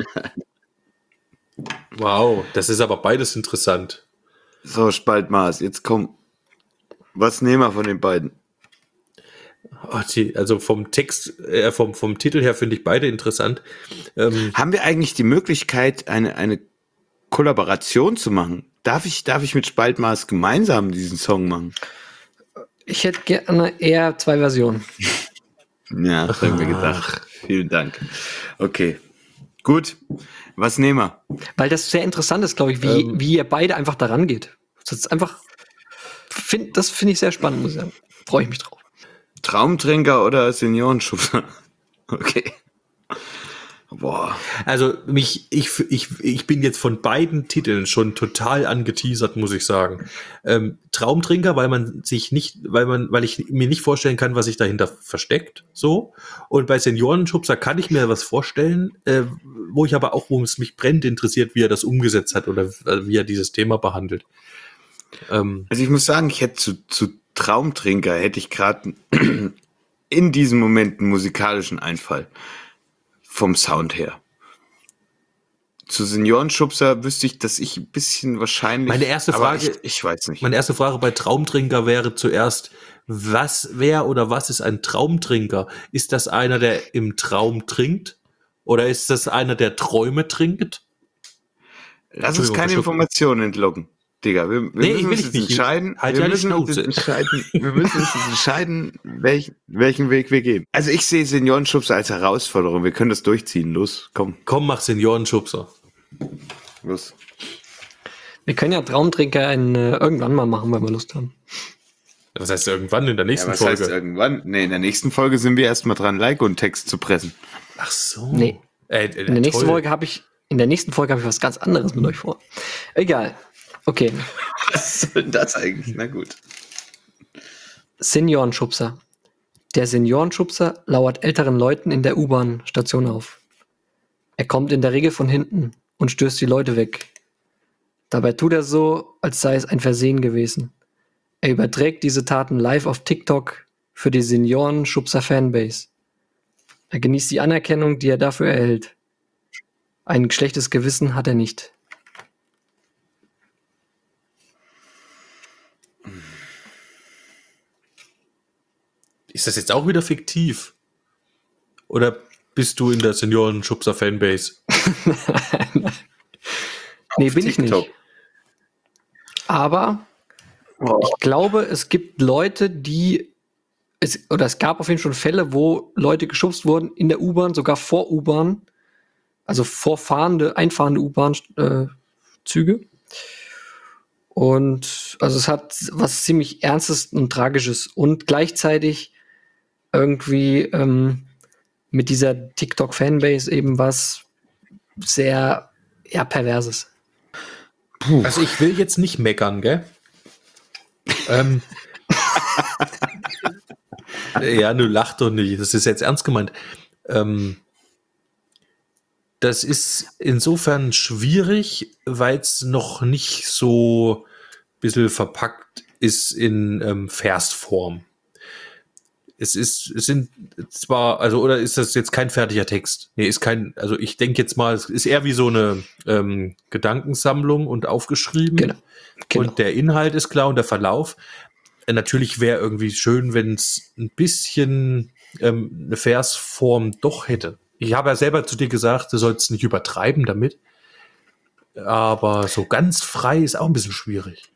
Speaker 3: Wow, das ist aber beides interessant.
Speaker 2: So, Spaltmaß, jetzt komm. Was nehmen wir von den beiden?
Speaker 3: Also vom Text, vom Titel her finde ich beide interessant.
Speaker 2: Haben wir eigentlich die Möglichkeit, eine Kollaboration zu machen? Darf ich mit Spaltmaß gemeinsam diesen Song machen?
Speaker 4: Ich hätte gerne eher 2 Versionen.
Speaker 2: Ja, das haben wir gedacht. Vielen Dank. Okay, gut. Was nehmen wir?
Speaker 4: Weil das sehr interessant ist, glaube ich, wie ihr beide einfach daran geht. Das ist einfach, das finde ich sehr spannend, muss ich sagen. Freue ich mich drauf.
Speaker 2: Traumtrinker oder Seniorenschubser? Okay. Boah.
Speaker 3: Also ich bin jetzt von beiden Titeln schon total angeteasert, muss ich sagen. Traumtrinker, weil ich mir nicht vorstellen kann, was sich dahinter versteckt. So. Und bei Seniorenschubser kann ich mir was vorstellen, wo es mich brennend interessiert, wie er das umgesetzt hat oder wie er dieses Thema behandelt.
Speaker 2: Also ich muss sagen, ich hätte zu Traumtrinker hätte ich gerade in diesem Moment einen musikalischen Einfall. Vom Sound her. Zu Seniorenschubser wüsste ich, dass ich ein bisschen wahrscheinlich...
Speaker 3: Meine erste Frage,
Speaker 2: ich weiß nicht.
Speaker 3: Meine erste Frage bei Traumtrinker wäre zuerst, was ist ein Traumtrinker? Ist das einer, der im Traum trinkt? Oder ist das einer, der Träume trinkt?
Speaker 2: Lass uns keine Informationen entlocken. Digga, wir müssen uns jetzt entscheiden. Wir müssen uns jetzt entscheiden, welchen Weg wir gehen. Also ich sehe Seniorenschubser als Herausforderung. Wir können das durchziehen. Los, komm.
Speaker 3: Komm, mach Seniorenschubser.
Speaker 2: Los.
Speaker 4: Wir können ja Traumtrinker irgendwann mal machen, wenn wir Lust haben.
Speaker 3: Was heißt irgendwann in der nächsten
Speaker 2: was
Speaker 3: Folge?
Speaker 2: Heißt irgendwann? Nee, in der nächsten Folge sind wir erstmal dran, Like und Text zu pressen.
Speaker 3: Ach so.
Speaker 4: Nee. In der nächsten Folge habe ich was ganz anderes mit euch vor. Egal. Okay.
Speaker 2: Was soll denn das eigentlich? Na gut.
Speaker 4: Seniorenschubser. Der Seniorenschubser lauert älteren Leuten in der U-Bahn-Station auf. Er kommt in der Regel von hinten und stößt die Leute weg. Dabei tut er so, als sei es ein Versehen gewesen. Er überträgt diese Taten live auf TikTok für die Seniorenschubser-Fanbase. Er genießt die Anerkennung, die er dafür erhält. Ein schlechtes Gewissen hat er nicht.
Speaker 3: Ist das jetzt auch wieder fiktiv? Oder bist du in der Senioren-Schubser-Fanbase?
Speaker 4: Nee, bin ich nicht. Aber ich glaube, es gibt Leute, es gab auf jeden Fall schon Fälle, wo Leute geschubst wurden in der U-Bahn, sogar vor U-Bahn, also einfahrende U-Bahn-Züge. Und also es hat was ziemlich Ernstes und Tragisches und gleichzeitig irgendwie mit dieser TikTok-Fanbase eben was sehr Perverses.
Speaker 3: Puh. Also ich will jetzt nicht meckern, gell? Ja, du lach doch nicht. Das ist jetzt ernst gemeint. Das ist insofern schwierig, weil es noch nicht so ein bisschen verpackt ist in Versform. Ist das jetzt kein fertiger Text? Nee, also ich denke jetzt mal, es ist eher wie so eine Gedankensammlung und aufgeschrieben.
Speaker 4: Genau.
Speaker 3: Und der Inhalt ist klar und der Verlauf. Natürlich wäre irgendwie schön, wenn es ein bisschen eine Versform doch hätte. Ich habe ja selber zu dir gesagt, du sollst nicht übertreiben damit. Aber so ganz frei ist auch ein bisschen schwierig.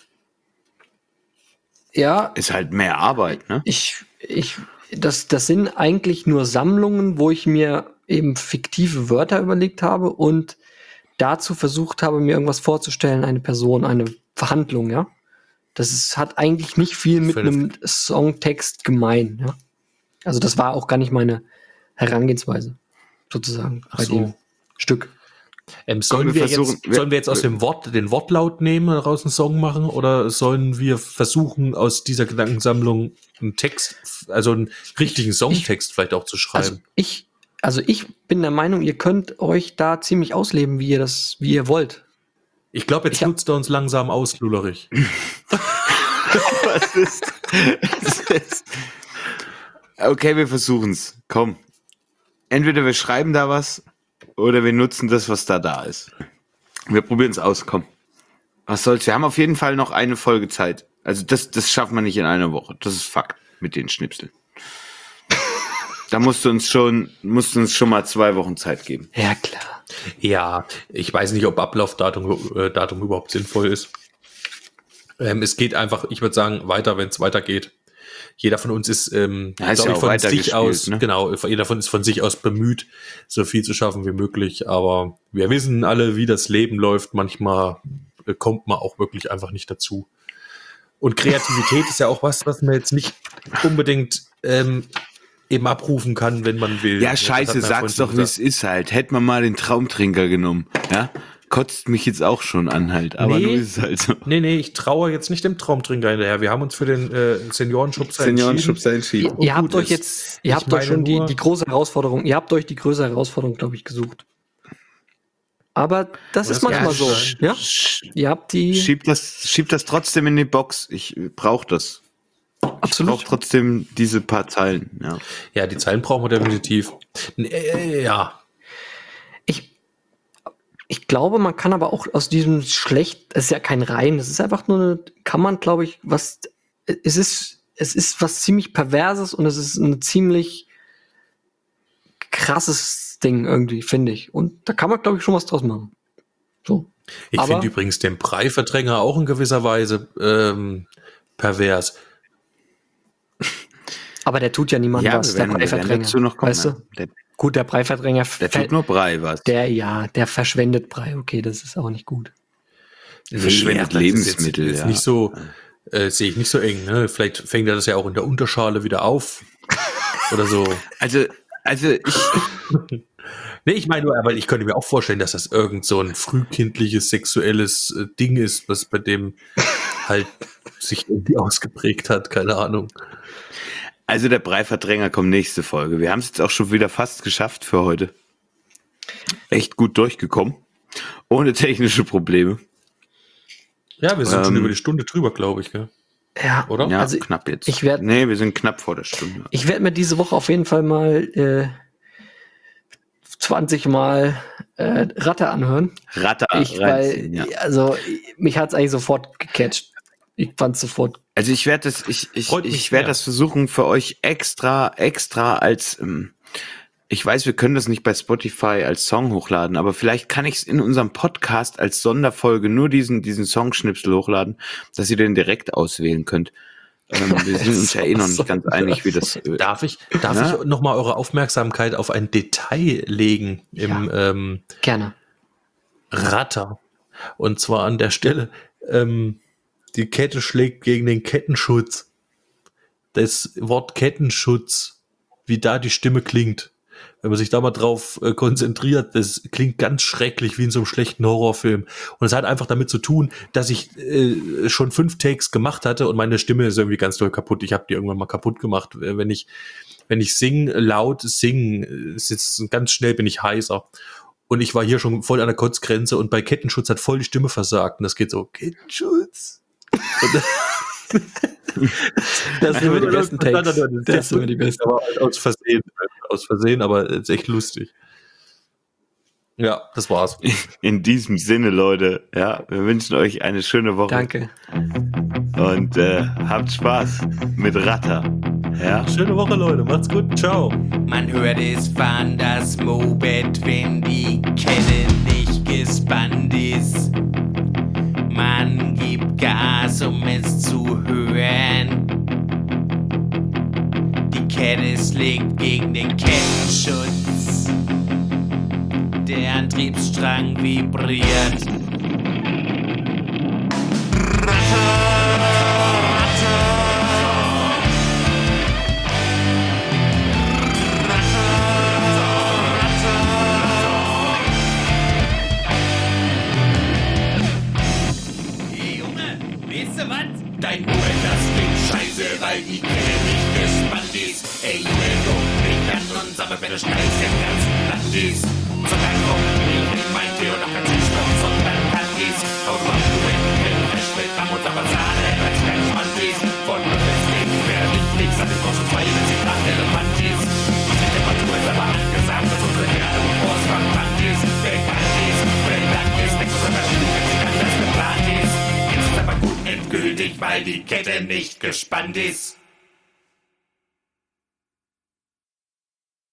Speaker 4: Ja.
Speaker 2: Ist halt mehr Arbeit, ne?
Speaker 4: Das sind eigentlich nur Sammlungen, wo ich mir eben fiktive Wörter überlegt habe und dazu versucht habe, mir irgendwas vorzustellen, eine Person, eine Verhandlung, ja. Hat eigentlich nicht viel mit einem Songtext gemein, ja. Also das war auch gar nicht meine Herangehensweise, sozusagen, bei dem Stück.
Speaker 3: Sollen wir jetzt aus den Wortlaut nehmen und daraus einen Song machen oder sollen wir versuchen, aus dieser Gedankensammlung einen Text, also einen richtigen Songtext vielleicht auch zu schreiben?
Speaker 4: Also ich bin der Meinung, ihr könnt euch da ziemlich ausleben, wie ihr wollt.
Speaker 3: Ich glaube, jetzt nutzt er uns langsam aus, Lullerich.
Speaker 2: Was ist das? Okay, wir versuchen's. Komm. Entweder wir schreiben da was oder wir nutzen das, was da ist. Wir probieren es aus, komm. Was soll's? Wir haben auf jeden Fall noch eine Folge Zeit. Also das schaffen wir nicht in einer Woche. Das ist Fakt mit den Schnipseln. Da musst du uns schon mal 2 Wochen Zeit geben.
Speaker 4: Ja, klar.
Speaker 3: Ja, ich weiß nicht, ob Ablaufdatum überhaupt sinnvoll ist. Es geht einfach, ich würde sagen, weiter, wenn es weitergeht. Jeder von uns ist, glaube ich, von sich aus, ne? Genau, jeder von ist von sich aus bemüht, so viel zu schaffen wie möglich. Aber wir wissen alle, wie das Leben läuft. Manchmal kommt man auch wirklich einfach nicht dazu. Und Kreativität ist ja auch was man jetzt nicht unbedingt eben abrufen kann, wenn man will.
Speaker 2: Ja, scheiße, sag's doch, wie es ist halt. Hätte man mal den Traumtrinker genommen, ja? Kotzt mich jetzt auch schon an halt, aber
Speaker 3: Nee.
Speaker 2: nur ist es halt so.
Speaker 3: Nee, ich traue jetzt nicht dem Traumtrinker hinterher. Wir haben uns für den Seniorenschubser
Speaker 2: entschieden.
Speaker 4: Ihr habt euch schon
Speaker 3: nur-
Speaker 4: die große Herausforderung, die größere Herausforderung, glaube ich, gesucht. Aber das ist manchmal so. Ja? Ihr habt die.
Speaker 2: Schieb das trotzdem in die Box. Ich brauche das. Ich brauche trotzdem diese paar Zeilen. Ja.
Speaker 3: Ja, die Zeilen brauchen wir definitiv. Ja.
Speaker 4: Ich glaube, man kann aber auch aus diesem es ist ja kein Reim, es ist einfach nur kann man, glaube ich, es ist was ziemlich Perverses und es ist ein ziemlich krasses Ding irgendwie, finde ich. Und da kann man, glaube ich, schon was draus machen. So.
Speaker 3: Ich finde übrigens den Breiverdränger auch in gewisser Weise pervers.
Speaker 4: Aber der tut ja niemandem was, der Breiverdränger.
Speaker 2: dazu noch kommen,
Speaker 4: weißt du?
Speaker 2: Der,
Speaker 4: Gut, der Breiverdränger,
Speaker 2: der tut nur Brei was.
Speaker 4: der verschwendet Brei. Okay, das ist auch nicht gut.
Speaker 2: Verschwendet Lebensmittel.
Speaker 3: Jetzt nicht so, sehe ich nicht so eng. Ne? Vielleicht fängt er das ja auch in der Unterschale wieder auf. Oder so.
Speaker 2: Also ich...
Speaker 3: Nee, ich meine nur, aber ich könnte mir auch vorstellen, dass das irgend so ein frühkindliches sexuelles Ding ist, was bei dem halt sich irgendwie ausgeprägt hat. Keine Ahnung.
Speaker 2: Also der Breiverdränger kommt nächste Folge. Wir haben es jetzt auch schon wieder fast geschafft für heute. Echt gut durchgekommen. Ohne technische Probleme.
Speaker 3: Ja, wir sind schon über die Stunde drüber, glaube ich, gell?
Speaker 4: Ja,
Speaker 3: Oder?
Speaker 2: Ja,
Speaker 4: Also
Speaker 2: knapp jetzt.
Speaker 4: wir
Speaker 2: sind knapp vor der Stunde.
Speaker 4: Ich werde mir diese Woche auf jeden Fall mal 20 Mal Ratte anhören. Also mich hat es eigentlich sofort gecatcht. Ich fand es sofort.
Speaker 2: Also ich werde das versuchen für euch extra als ich weiß, wir können das nicht bei Spotify als Song hochladen, aber vielleicht kann ich es in unserem Podcast als Sonderfolge nur diesen Songschnipsel hochladen, dass ihr den direkt auswählen könnt. Wir sind uns ja noch nicht ganz einig, wie das...
Speaker 3: Darf ich nochmal eure Aufmerksamkeit auf ein Detail legen im
Speaker 4: Gerne.
Speaker 3: Ratter? Und zwar an der Stelle, die Kette schlägt gegen den Kettenschutz. Das Wort Kettenschutz, wie da die Stimme klingt. Wenn man sich da mal drauf konzentriert, das klingt ganz schrecklich wie in so einem schlechten Horrorfilm. Und es hat einfach damit zu tun, dass ich schon 5 Takes gemacht hatte und meine Stimme ist irgendwie ganz doll kaputt. Ich habe die irgendwann mal kaputt gemacht. Wenn ich laut singe, ist jetzt ganz schnell bin ich heiser. Und ich war hier schon voll an der Kotzgrenze und bei Kettenschutz hat voll die Stimme versagt. Und das geht so, Kettenschutz.
Speaker 4: Das sind immer die besten Takes. Das sind immer die besten.
Speaker 3: Aber aus Versehen, aber ist echt lustig. Ja, das war's.
Speaker 2: In diesem Sinne, Leute, ja, wir wünschen euch eine schöne Woche.
Speaker 4: Danke.
Speaker 2: Und habt Spaß mit Ratter. Ja.
Speaker 3: Schöne Woche, Leute. Macht's gut. Ciao.
Speaker 5: Man hört es fahren das Moped, wenn die Kette nicht gespannt ist. Man gibt Gas, um es zu hören. Die Kette schlägt gegen den Kettenschutz. Der Antriebsstrang vibriert. Hey Junge, weißt du was? Dein Moped, das klingt scheiße, weil die Kette nicht gespannt ist. Ey Junge, guck mich an und sag mal, wenn du schnallst, im ganzen Land ist. Sogar guck mich in mein Tür, noch ganz viel Stoff, sondern kann ist. Aus was du in den Fisch mit Gramm und Sahne, weil's kein Schmand ist. Von Befestig, wer nicht nichts an den großen Feuer, wenn sie gerade Elefant ist. Die Temperatur ist aber angesagt, dass unsere Erde und Forst verbrannt ist. Bekannt ist, belangt ist, nichts zu verschieben, wenn sie anders geplant ist. Jetzt ist aber gut endgültig, weil die Kette nicht gespannt ist.